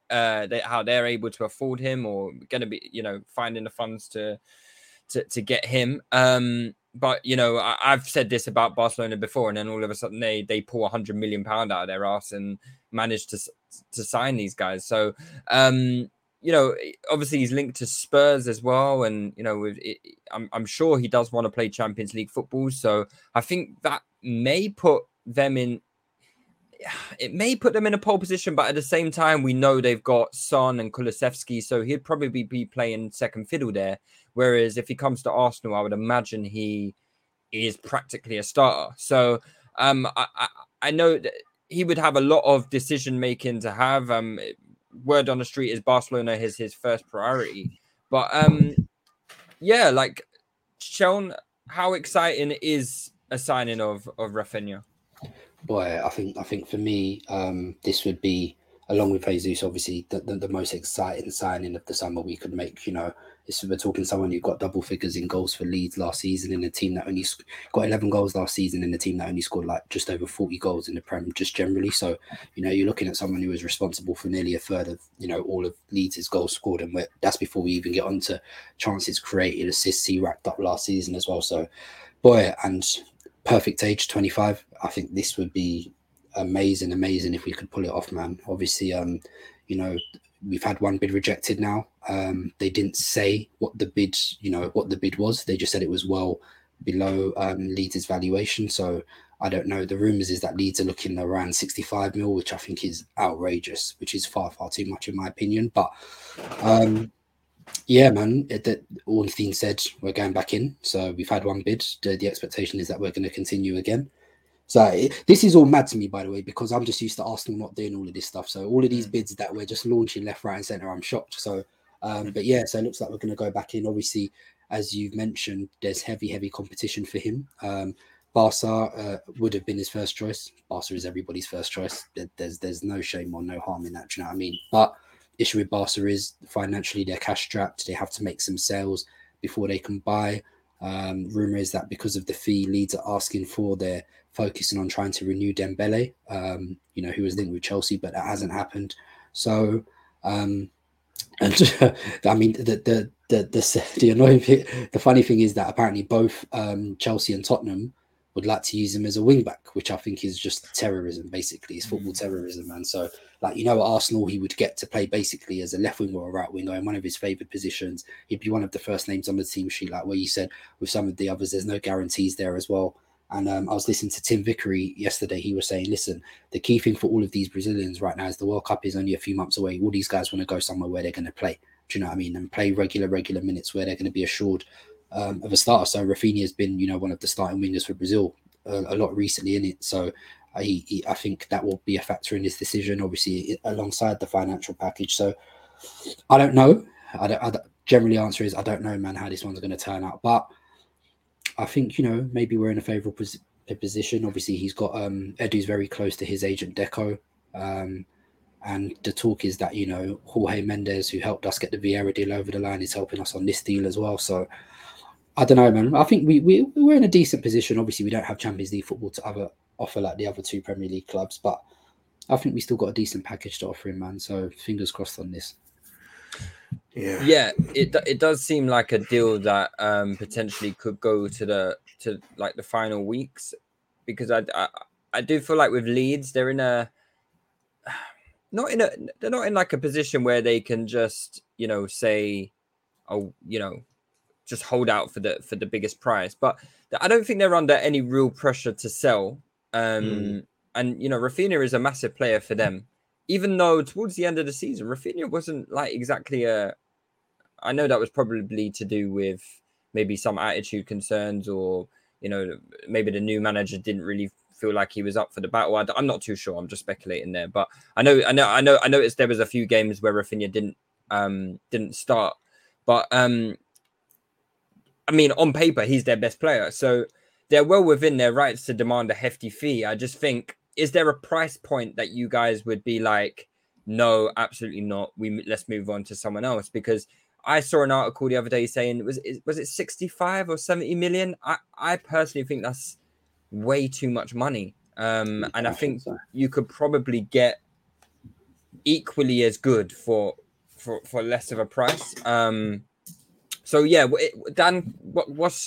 S8: able to afford him, or going to be, you know, finding the funds to get him. But you know, I've said this about Barcelona before, and then all of a sudden they pull £100 million out of their ass and manage to sign these guys. So you know, obviously he's linked to Spurs as well, and you know, I'm sure he does want to play Champions League football. So I think that may put them in. It may put them in a pole position, but at the same time, we know they've got Son and Kulusevski, so he'd probably be playing second fiddle there. Whereas if he comes to Arsenal, I would imagine he is practically a starter. So I know that he would have a lot of decision making to have. Word on the street is Barcelona is his first priority. But like Sean, how exciting is a signing of Rafinha?
S10: Boy, I think for me, this would be, along with Jesus, obviously the most exciting signing of the summer we could make. You know, we're talking someone who got double figures in goals for Leeds last season in a team that only got 11 goals last season in a team that only scored like just over 40 goals in the Prem, just generally. So, you know, you're looking at someone who was responsible for nearly a third of, you know, all of Leeds' goals scored, and that's before we even get onto chances created, assists he racked up last season as well. So, boy, and perfect age, 25. I think this would be amazing if we could pull it off, man. Obviously, you know, we've had one bid rejected now. They didn't say what the bid was. They just said it was well below Leeds' valuation. So I don't know. The rumours is that Leeds are looking around 65 mil, which I think is outrageous, which is far, far too much in my opinion. But yeah, man, all things said, we're going back in. So we've had one bid. The expectation is that we're going to continue again. So this is all mad to me, by the way, because I'm just used to Arsenal not doing all of this stuff. So all of these bids that we're just launching left, right and centre, I'm shocked. So, but yeah, so it looks like we're going to go back in. Obviously, as you've mentioned, there's heavy competition for him. Barca would have been his first choice. Barca is everybody's first choice. There's no shame or no harm in that. Do you know what I mean? But issue with Barca is financially they're cash strapped. They have to make some sales before they can buy. Rumor is that because of the fee Leeds are asking for, they're focusing on trying to renew Dembele, you know, who was linked with Chelsea, but that hasn't happened. So, and I mean, the annoying thing, the funny thing is that apparently both Chelsea and Tottenham would like to use him as a wing back, which I think is just terrorism. Basically, it's football terrorism, man. So, like, you know, at Arsenal, he would get to play basically as a left winger or a right winger in one of his favoured positions. He'd be one of the first names on the team sheet, like where you said with some of the others, there's no guarantees there as well. And I was listening to Tim Vickery yesterday. He was saying, listen, the key thing for all of these Brazilians right now is the World Cup is only a few months away. All these guys want to go somewhere where they're going to play. Do you know what I mean? And play regular minutes where they're going to be assured of a starter. So Rafinha has been, you know, one of the starting wingers for Brazil a lot recently in it. So I think that will be a factor in his decision, obviously, alongside the financial package. So I don't know. Generally, answer is I don't know, man, how this one's going to turn out. But I think, you know, maybe we're in a favourable position. Obviously, he's got Edu's very close to his agent Deco. And the talk is that, Jorge Mendes, who helped us get the Vieira deal over the line, is helping us on this deal as well. So I don't know, man. I think we're in a decent position. Obviously, we don't have Champions League football to offer like the other two Premier League clubs, but I think we still got a decent package to offer him, man. So fingers crossed on this.
S8: Yeah, it does seem like a deal that potentially could go to the final weeks, because I do feel like with Leeds, they're not in like a position where they can just say, oh, just hold out for the biggest price. But I don't think they're under any real pressure to sell. And Rafinha is a massive player for them, even though towards the end of the season, Rafinha wasn't like exactly I know that was probably to do with maybe some attitude concerns, or maybe the new manager didn't really feel like he was up for the battle. I'm not too sure. I'm just speculating there, but I noticed there was a few games where Rafinha didn't start, but I mean, on paper he's their best player, so they're well within their rights to demand a hefty fee. I just think, is there a price point that you guys would be like, no, absolutely not, let's move on to someone else? Because I saw an article the other day saying, was it 65 or 70 million? I personally think that's way too much money. And I think you could probably get equally as good for less of a price. So yeah, Dan, what's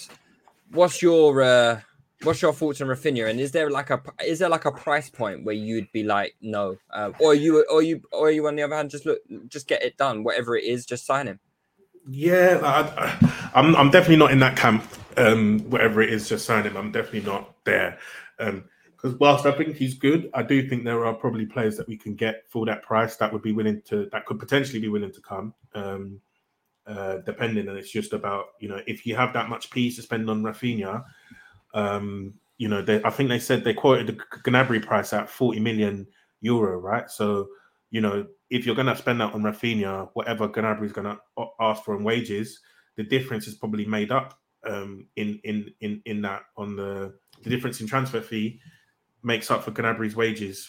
S8: your thoughts on Rafinha? And is there like a price point where you'd be like, no, or you on the other hand, just get it done, whatever it is, just sign him?
S9: Yeah, I'm definitely not in that camp. Whatever it is, just sign him. I'm definitely not there. Because whilst I think he's good, I do think there are probably players that we can get for that price that could potentially be willing to come. Depending, and it's just about, if you have that much peas to spend on Rafinha. I think they said they quoted the Gnabry price at 40 million euro, right? So, if you're going to spend that on Rafinha, whatever Gnabry is going to ask for in wages, the difference is probably made up in that on the difference in transfer fee makes up for Gnabry's wages,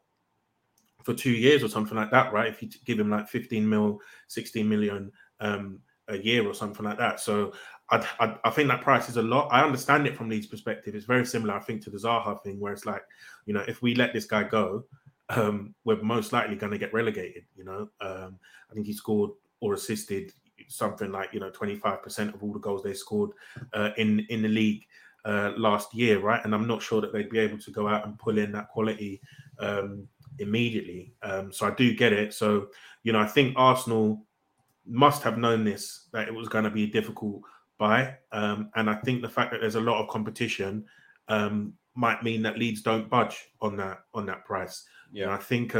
S9: for 2 years or something like that, right? If you give him like 16 million a year or something like that. So I think that price is a lot. I understand it from Leeds' perspective. It's very similar, I think, to the Zaha thing, where it's like, if we let this guy go, we're most likely going to get relegated. I think he scored or assisted something like 25% of all the goals they scored in the league last year, right? And I'm not sure that they'd be able to go out and pull in that quality immediately. So I do get it. So I think Arsenal must have known that it was going to be a difficult buy, and I think the fact that there's a lot of competition might mean that Leeds don't budge on that price. I think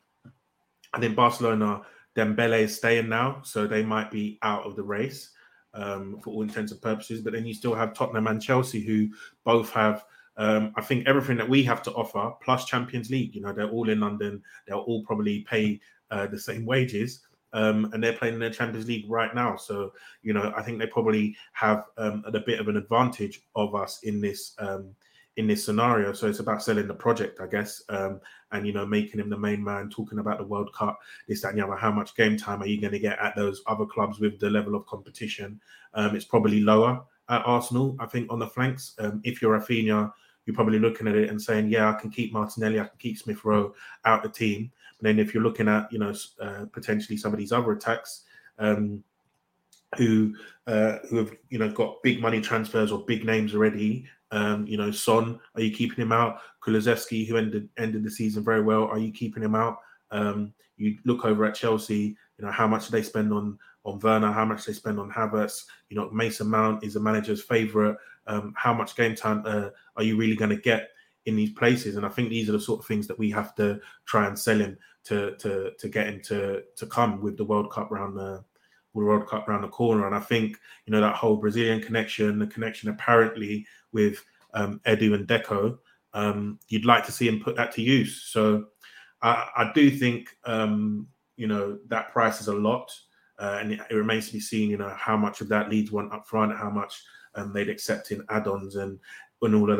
S9: Barcelona, Dembele is staying now, so they might be out of the race for all intents and purposes. But then you still have Tottenham and Chelsea, who both have I think everything that we have to offer plus Champions League. They're all in London. They'll all probably pay the same wages. And they're playing in their Champions League right now. So, I think they probably have a bit of an advantage of us in this scenario. So it's about selling the project, I guess, and, making him the main man, talking about the World Cup, this, that, and the other. How much game time are you going to get at those other clubs with the level of competition? It's probably lower at Arsenal, I think, on the flanks. If you're Rafinha, you're probably looking at it and saying, yeah, I can keep Martinelli, I can keep Smith Rowe out the team. Then if you're looking at, potentially some of these other attacks who have, got big money transfers or big names already, Son, are you keeping him out? Kulusevski, who ended the season very well, are you keeping him out? You look over at Chelsea, how much do they spend on Werner? How much they spend on Havertz? Mason Mount is the manager's favourite. How much game time are you really going to get in these places? And I think these are the sort of things that we have to try and sell him to get him to come with the World Cup round the corner. And I think that whole Brazilian connection, the connection apparently with Edu and Deco, you'd like to see him put that to use. So I do think that price is a lot, and it remains to be seen how much of that Leeds want up front, how much they'd accept in add-ons and all of that.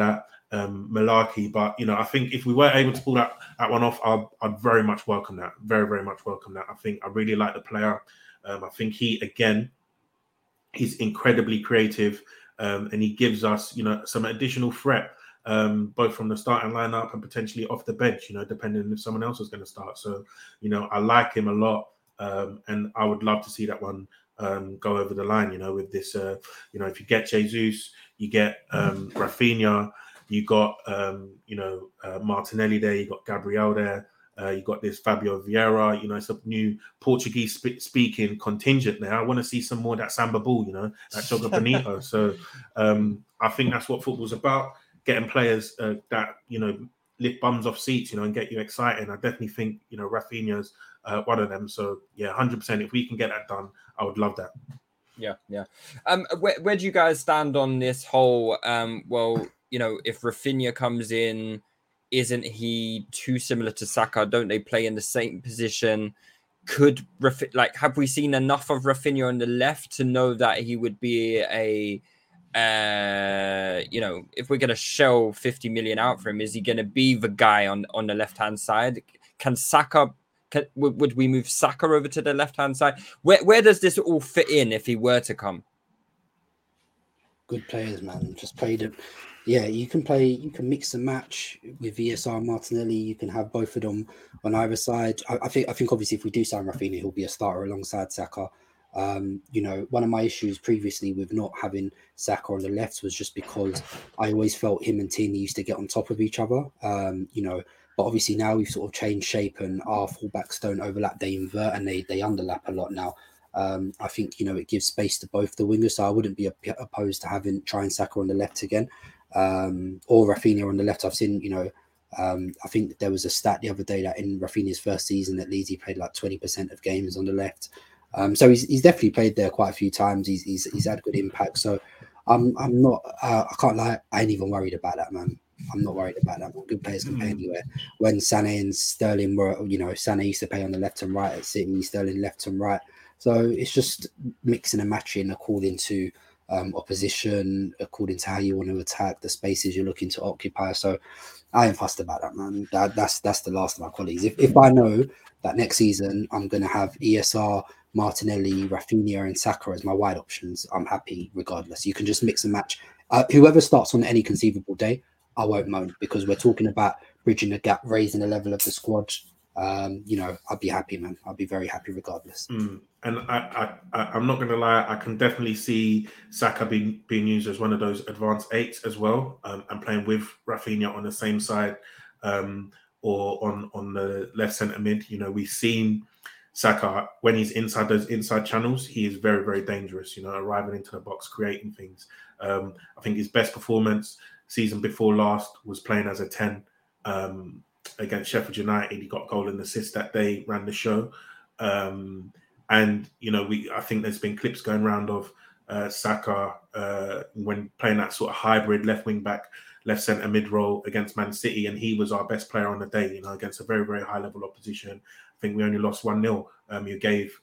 S9: malarkey. But I think if we were able to pull that one off, I'd very much welcome that. Very, very much welcome that. I really like the player. I think he's incredibly creative, and he gives us some additional threat, both from the starting lineup and potentially off the bench. Depending on if someone else is going to start. So I like him a lot, and I would love to see that one go over the line. With this, if you get Jesus, you get Rafinha. You got, Martinelli there. You got Gabriel there. You got this Fabio Vieira. It's a new Portuguese-speaking contingent there. I want to see some more of that Samba ball, that Joga Bonito. So I think that's what football's about, getting players that, lift bums off seats, and get you excited. I definitely think, Rafinha's one of them. So, yeah, 100%. If we can get that done, I would love that.
S8: Yeah. Where do you guys stand on this whole, if Rafinha comes in, isn't he too similar to Saka? Don't they play in the same position? Have we seen enough of Rafinha on the left to know that he would be if we're going to shell 50 million out for him, is he going to be the guy on the left-hand side? Would we move Saka over to the left-hand side? Where does this all fit in if he were to come?
S10: Good players, man. Just play them. Yeah, you can mix and match with ESR and Martinelli. You can have both of them on either side. I think obviously if we do sign Rafinha, he'll be a starter alongside Saka. One of my issues previously with not having Saka on the left was just because I always felt him and Tierney used to get on top of each other. But obviously now we've sort of changed shape and our fullbacks don't overlap, they invert and they underlap a lot now. I think, it gives space to both the wingers, so I wouldn't be opposed to trying Saka on the left again, or Rafinha on the left. I've seen, I think there was a stat the other day that in Rafinha's first season at Leeds, he played like 20% of games on the left. So he's definitely played there quite a few times. He's had good impact. So I'm not, I can't lie, I ain't even worried about that, man. I'm not worried about that. Good players can play anywhere. When Sané and Sterling were, Sané used to play on the left and right at City, Sterling left and right. So it's just mixing and matching according to opposition, according to how you want to attack, the spaces you're looking to occupy. So I ain't fussed about that, man. That's the last of my colleagues. If I know that next season I'm going to have ESR, Martinelli, Rafinha and Saka as my wide options, I'm happy regardless. You can just mix and match. Whoever starts on any conceivable day, I won't moan, because we're talking about bridging the gap, raising the level of the squad. I'd be happy, man. I'd be very happy regardless.
S9: And I'm not going to lie, I can definitely see Saka being used as one of those advanced eights as well, and playing with Rafinha on the same side, or on the left centre mid. We've seen Saka, when he's inside those inside channels, he is very, very dangerous, arriving into the box, creating things. I think his best performance season before last was playing as a 10 against Sheffield United. He got goal and assist that day, ran the show. And I think there's been clips going around of Saka when playing that sort of hybrid left wing back, left centre mid role against Man City, and he was our best player on the day, against a very, very high level opposition. I think we only lost 1-0. You gave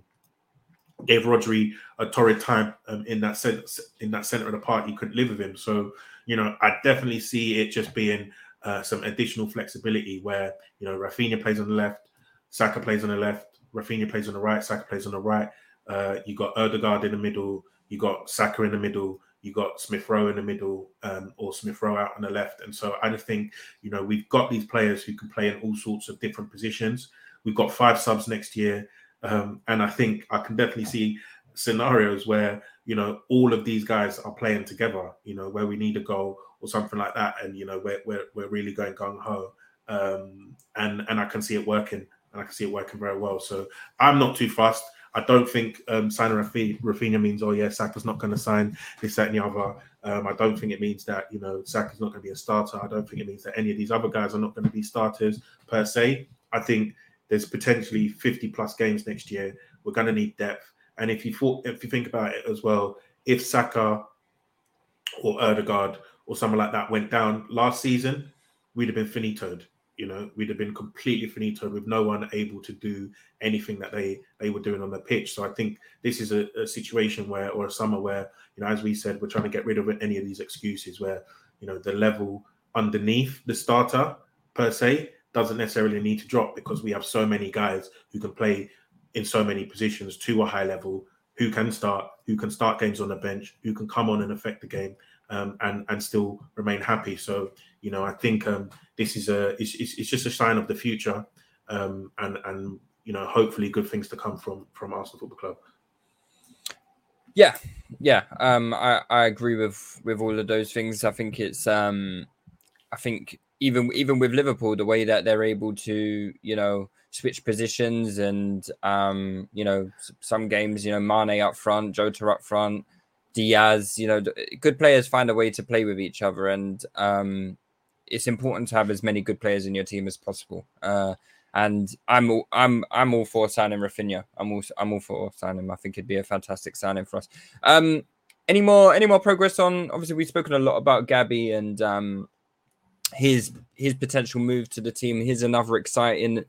S9: Rodri a torrid time in that centre of the park. You couldn't live with him. So I definitely see it just being some additional flexibility where Rafinha plays on the left, Saka plays on the left, Rafinha plays on the right, Saka plays on the right. You got Ødegaard in the middle, you got Saka in the middle, you got Smith Rowe in the middle, or Smith Rowe out on the left. And so I just think we've got these players who can play in all sorts of different positions. We've got 5 subs next year, and I think I can definitely see scenarios where all of these guys are playing together, where we need a goal or something like that, and we're really going gung ho, and I can see it working, and I can see it working very well. So I'm not too fussed. I don't think signing Rafinha means, oh yeah, Saka's not going to sign this, that, and the other. I don't think it means that Saka's not going to be a starter. I don't think it means that any of these other guys are not going to be starters per se. I think there's potentially 50 plus games next year. We're going to need depth. And if you think about it as well, if Saka or Ødegaard or someone like that went down last season, we'd have been finitoed. We'd have been completely finitoed with no one able to do anything that they were doing on the pitch. So I think this is a situation or a summer where, as we said, we're trying to get rid of any of these excuses where, the level underneath the starter per se doesn't necessarily need to drop, because we have so many guys who can play in so many positions to a high level, who can start games on the bench, who can come on and affect the game, and still remain happy. So, you know, I think this is it's just a sign of the future, and you know, hopefully good things to come from Arsenal Football Club.
S8: Yeah. I agree with all of those things. I think it's I think even with Liverpool, the way that they're able to, you know, switch positions and you know, some games, you know, Mane up front, Jota up front, Diaz, you know, good players find a way to play with each other, and it's important to have as many good players in your team as possible. And I'm all for signing Rafinha. I'm all for signing him. I think it'd be a fantastic signing for us. Any more progress on? Obviously, we've spoken a lot about Gabby and his potential move to the team. Here's another exciting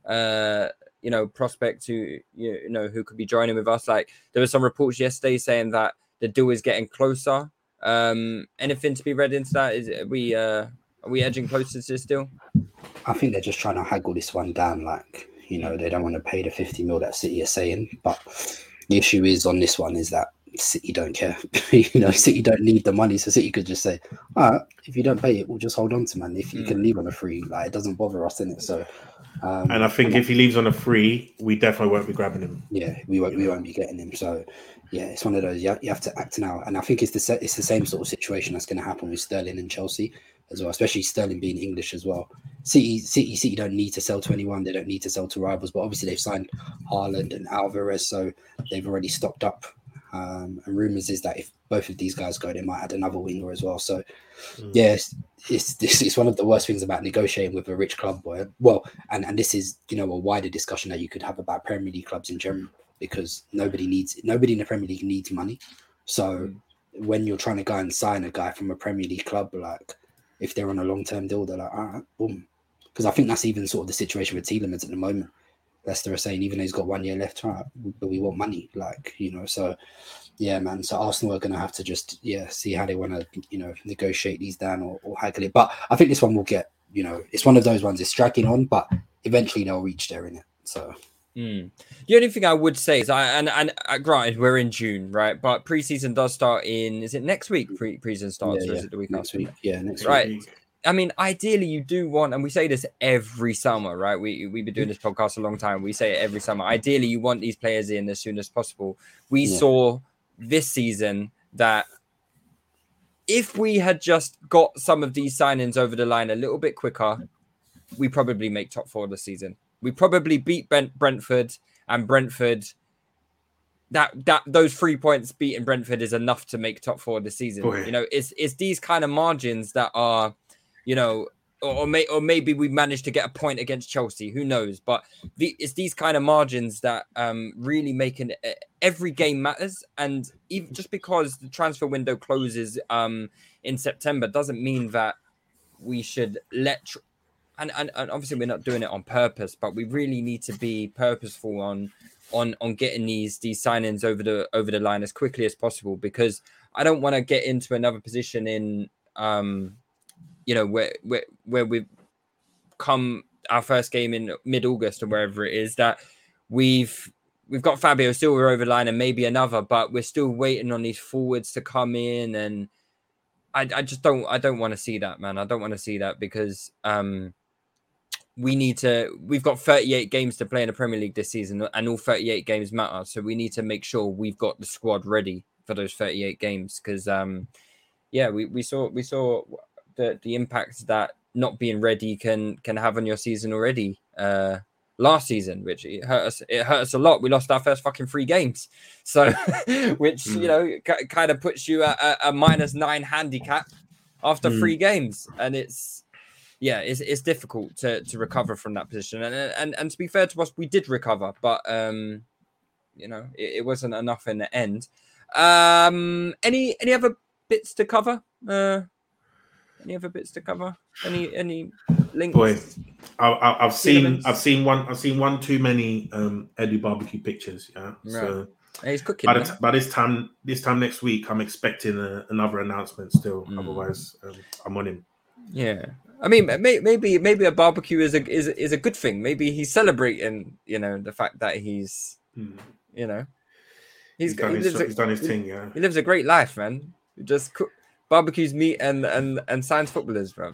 S8: you know, prospect who who could be joining with us. Like, there were some reports yesterday saying that the deal is getting closer. Anything to be read into that? Are we edging closer to this deal?
S10: I think they're just trying to haggle this one down. Like, you know, they don't want to pay the 50 mil that City are saying. But the issue is on this one is that City don't care. You know, City don't need the money. So City could just say, all right, if you don't pay it, we'll just hold on to man. If you can leave on a free, like, it doesn't bother us, innit? So,
S9: and I think if he leaves on a free, we definitely won't be grabbing him.
S10: Yeah, we won't be getting him. So, yeah, it's one of those, you have to act now. And I think it's the same sort of situation that's going to happen with Sterling and Chelsea as well, especially Sterling being English as well. City don't need to sell to anyone. They don't need to sell to rivals. But obviously they've signed Haaland and Alvarez, so they've already stocked up. And rumours is that if both of these guys go, they might add another winger as well. So, yes, it's one of the worst things about negotiating with a rich club, boy. Well, and this is, you know, a wider discussion that you could have about Premier League clubs in general, because nobody in the Premier League needs money. So when you're trying to go and sign a guy from a Premier League club, like, if they're on a long-term deal, they're like, all right, boom. Because I think that's even sort of the situation with Tielemans at the moment. Leicester are saying, even though he's got 1 year left, right, but we want money, like, you know. So, yeah, man. So Arsenal are going to have to just, see how they want to, you know, negotiate these down or haggle it. But I think this one will get, you know, it's one of those ones. It's dragging on, but eventually they'll reach there, innit? So.
S8: The only thing I would say is, granted, we're in June, right? But preseason does start is it next week? Preseason starts, or is it the week
S10: next
S8: after?
S10: week? Yeah, next week.
S8: Right. I mean, ideally, you do want, and we say this every summer, right? We've been doing this podcast a long time. We say it every summer. Ideally, you want these players in as soon as possible. We saw this season that if we had just got some of these signings over the line a little bit quicker, we probably make top 4 this season. We probably beat Brentford, and Brentford, that those 3 points beating Brentford is enough to make top 4 this season. Boy. You know, it's these kind of margins that are, you know, or maybe we managed to get a point against Chelsea. Who knows? But it's these kind of margins that really make every game matters. And even just because the transfer window closes in September doesn't mean that we should let. And obviously we're not doing it on purpose, but we really need to be purposeful on getting these signings over the line as quickly as possible, because I don't want to get into another position in you know, where we've come our first game in mid-August or wherever it is, that we've got Fabio Silva over the line and maybe another, but we're still waiting on these forwards to come in, and I don't want to see that, man. I don't want to see that, because we've got 38 games to play in the Premier League this season, and all 38 games matter. So we need to make sure we've got the squad ready for those 38 games. Because, we saw the impact that not being ready can have on your season already last season, which it hurt us a lot. We lost our first fucking 3 games. So, which, you know, kind of puts you at a -9 handicap after 3 games. And it's difficult to recover from that position. And to be fair to us, we did recover, but you know, it wasn't enough in the end. Any other bits to cover? Any other bits to cover? Any links? Boy,
S9: I've seen one too many Eddie barbecue pictures. Yeah, right. So
S8: he's cooking.
S9: By this time next week, I'm expecting another announcement. Still, otherwise, I'm on him.
S8: Yeah, I mean, maybe a barbecue is a good thing. Maybe he's celebrating, the fact that he's, he's done his thing. Yeah, he lives a great life, man. He just barbecues meat and signs footballers, bro.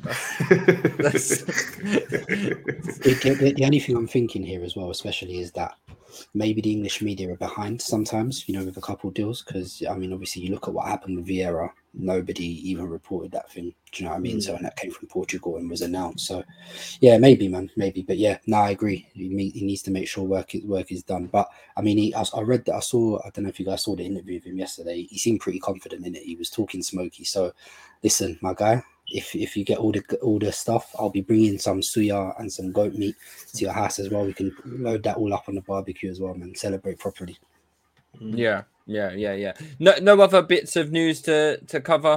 S10: The only thing I'm thinking here as well, especially, is that maybe the English media are behind sometimes, with a couple of deals. Because I mean, obviously, you look at what happened with Vieira. Nobody even reported that thing. Do you know what I mean? So, and that came from Portugal and was announced. So, yeah, maybe, man, maybe. But yeah, no, I agree. He needs to make sure work is done. But I mean, I read that. I don't know if you guys saw the interview with him yesterday. He seemed pretty confident in it. He was talking smoky. So, listen, my guy, if you get all the stuff, I'll be bringing some suya and some goat meat to your house as well. We can load that all up on the barbecue as well, man. Celebrate properly.
S8: Yeah. No other bits of news to cover.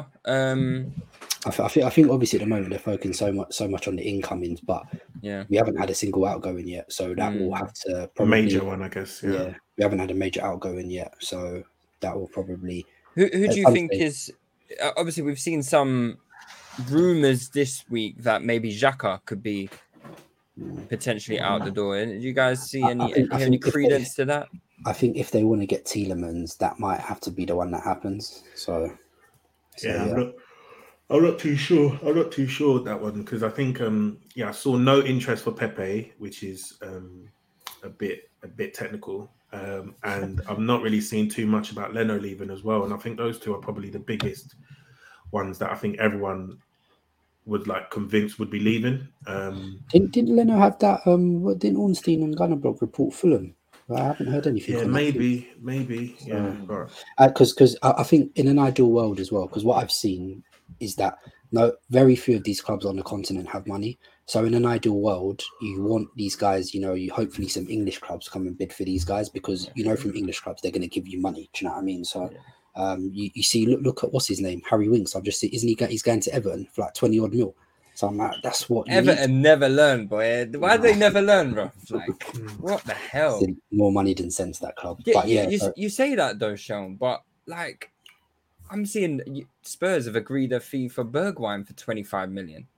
S10: I think obviously at the moment they're focusing so much on the incomings, but we haven't had a single outgoing yet, so that will have to
S9: probably, a major one, I guess. Yeah,
S10: we haven't had a major outgoing yet, so that will probably.
S8: Who do you think is? Obviously, we've seen some rumors this week that maybe Xhaka could be potentially out the door. Do you guys see any credence to that?
S10: I think if they want to get Tielemans, that might have to be the one that happens. So
S9: I'm not too sure. I'm not too sure that one, because I think I saw no interest for Pepe, which is a bit technical, and I'm not really seeing too much about Leno leaving as well. And I think those two are probably the biggest ones that I think everyone would convince would be leaving.
S10: Didn't Leno have that? Didn't Ornstein and Gunnerblog report Fulham? I haven't heard anything.
S9: Yeah, maybe. Yeah,
S10: because I think in an ideal world as well, because what I've seen is that very few of these clubs on the continent have money. So in an ideal world, you want these guys, you hopefully some English clubs come and bid for these guys, because from English clubs they're going to give you money. Do you know what I mean? So you see, look at what's his name, Harry Winks. I've just seen, he's going to Everton for 20 odd mil. So I'm like, that's what
S8: Everton never learn, boy. Why do they never learn, bro? What the hell?
S10: More money than sense that club.
S8: Yeah,
S10: but
S8: you say that though, Sean, but I'm seeing Spurs have agreed a fee for Bergwijn for 25 million.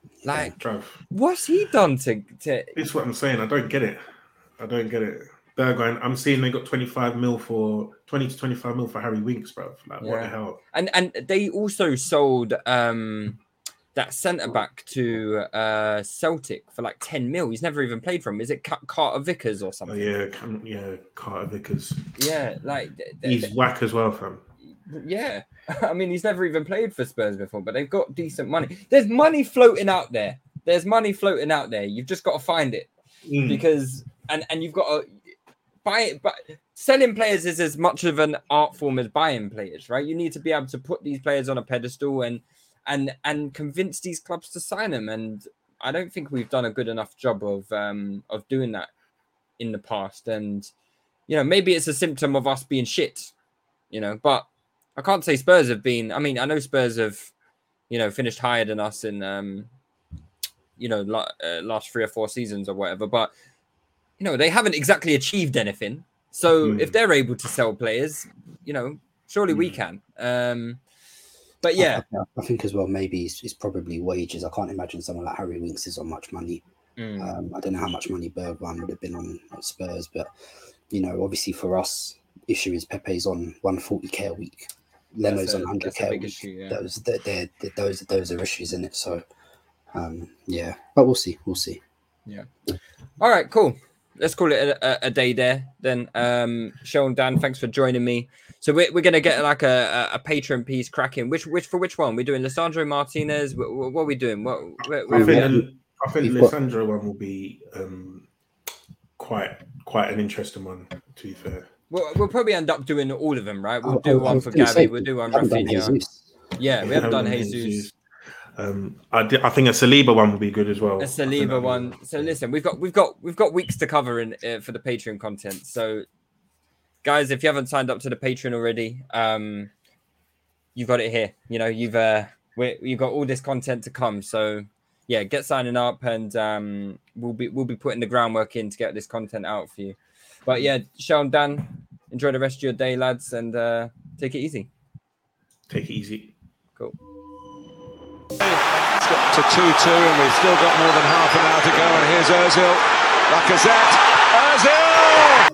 S8: What's he done to?
S9: It's what I'm saying. I don't get it. Bergwijn, I'm seeing they got 20 to 25 mil for Harry Winks, bro. What the hell?
S8: And they also sold that centre back to Celtic for 10 mil. He's never even played for him. Is it Carter Vickers or something?
S9: Oh, yeah, Carter Vickers.
S8: Yeah,
S9: he's whack as well, fam.
S8: Yeah, I mean, he's never even played for Spurs before, but they've got decent money. There's money floating out there. You've just got to find it because and you've got to buy it. But selling players is as much of an art form as buying players, right? You need to be able to put these players on a pedestal and convince these clubs to sign them. And I don't think we've done a good enough job of doing that in the past. And maybe it's a symptom of us being shit, but I can't say Spurs have been. I mean, I know Spurs have, finished higher than us in, last 3 or 4 seasons or whatever. But they haven't exactly achieved anything. So if they're able to sell players, surely we can. But yeah,
S10: I think as well, maybe it's probably wages. I can't imagine someone like Harry Winks is on much money. I don't know how much money Bergwijn would have been on at Spurs, but obviously for us, issue is Pepe's on 140k a week. Leno's on 100k a week. Issue, yeah. Those are issues in it. So but we'll see.
S8: Yeah. All right, cool. Let's call it a day there then. Sean, Dan, thanks for joining me. So we're gonna get a Patreon piece cracking. Which one? We're doing Lisandro Martinez. What are we doing?
S9: I think Lisandro one will be quite an interesting one, to be fair.
S8: We'll probably end up doing all of them, right? We'll do one for Gabby. We'll do one Rafinha. Yeah, we haven't done Jesus.
S9: I think a Saliba one will be good as well.
S8: A Saliba one. So listen, we've got weeks to cover for the Patreon content. So guys, if you haven't signed up to the Patreon already, you've got it here. You've got all this content to come. So yeah, get signing up, and we'll be putting the groundwork in to get this content out for you. But yeah, Sean, Dan, enjoy the rest of your day, lads, and take it easy.
S9: Take it easy.
S8: Cool.
S6: It's got to 2-2, and we've still got more than half an hour to go. And here's Ozil, Lacazette, Ozil!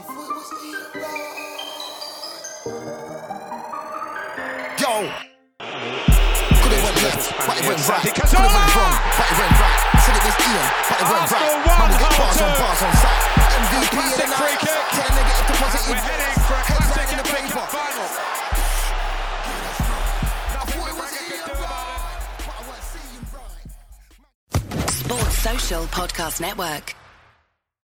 S7: Yo! Could it went left, but it went right. Could it went wrong, but it went right. Said it was Ian, but it went right. Man, we get bars on side. MVP in the night. Turn negative to positive.
S6: We're heading for a classic in the paper final.
S13: Sports Social Podcast Network.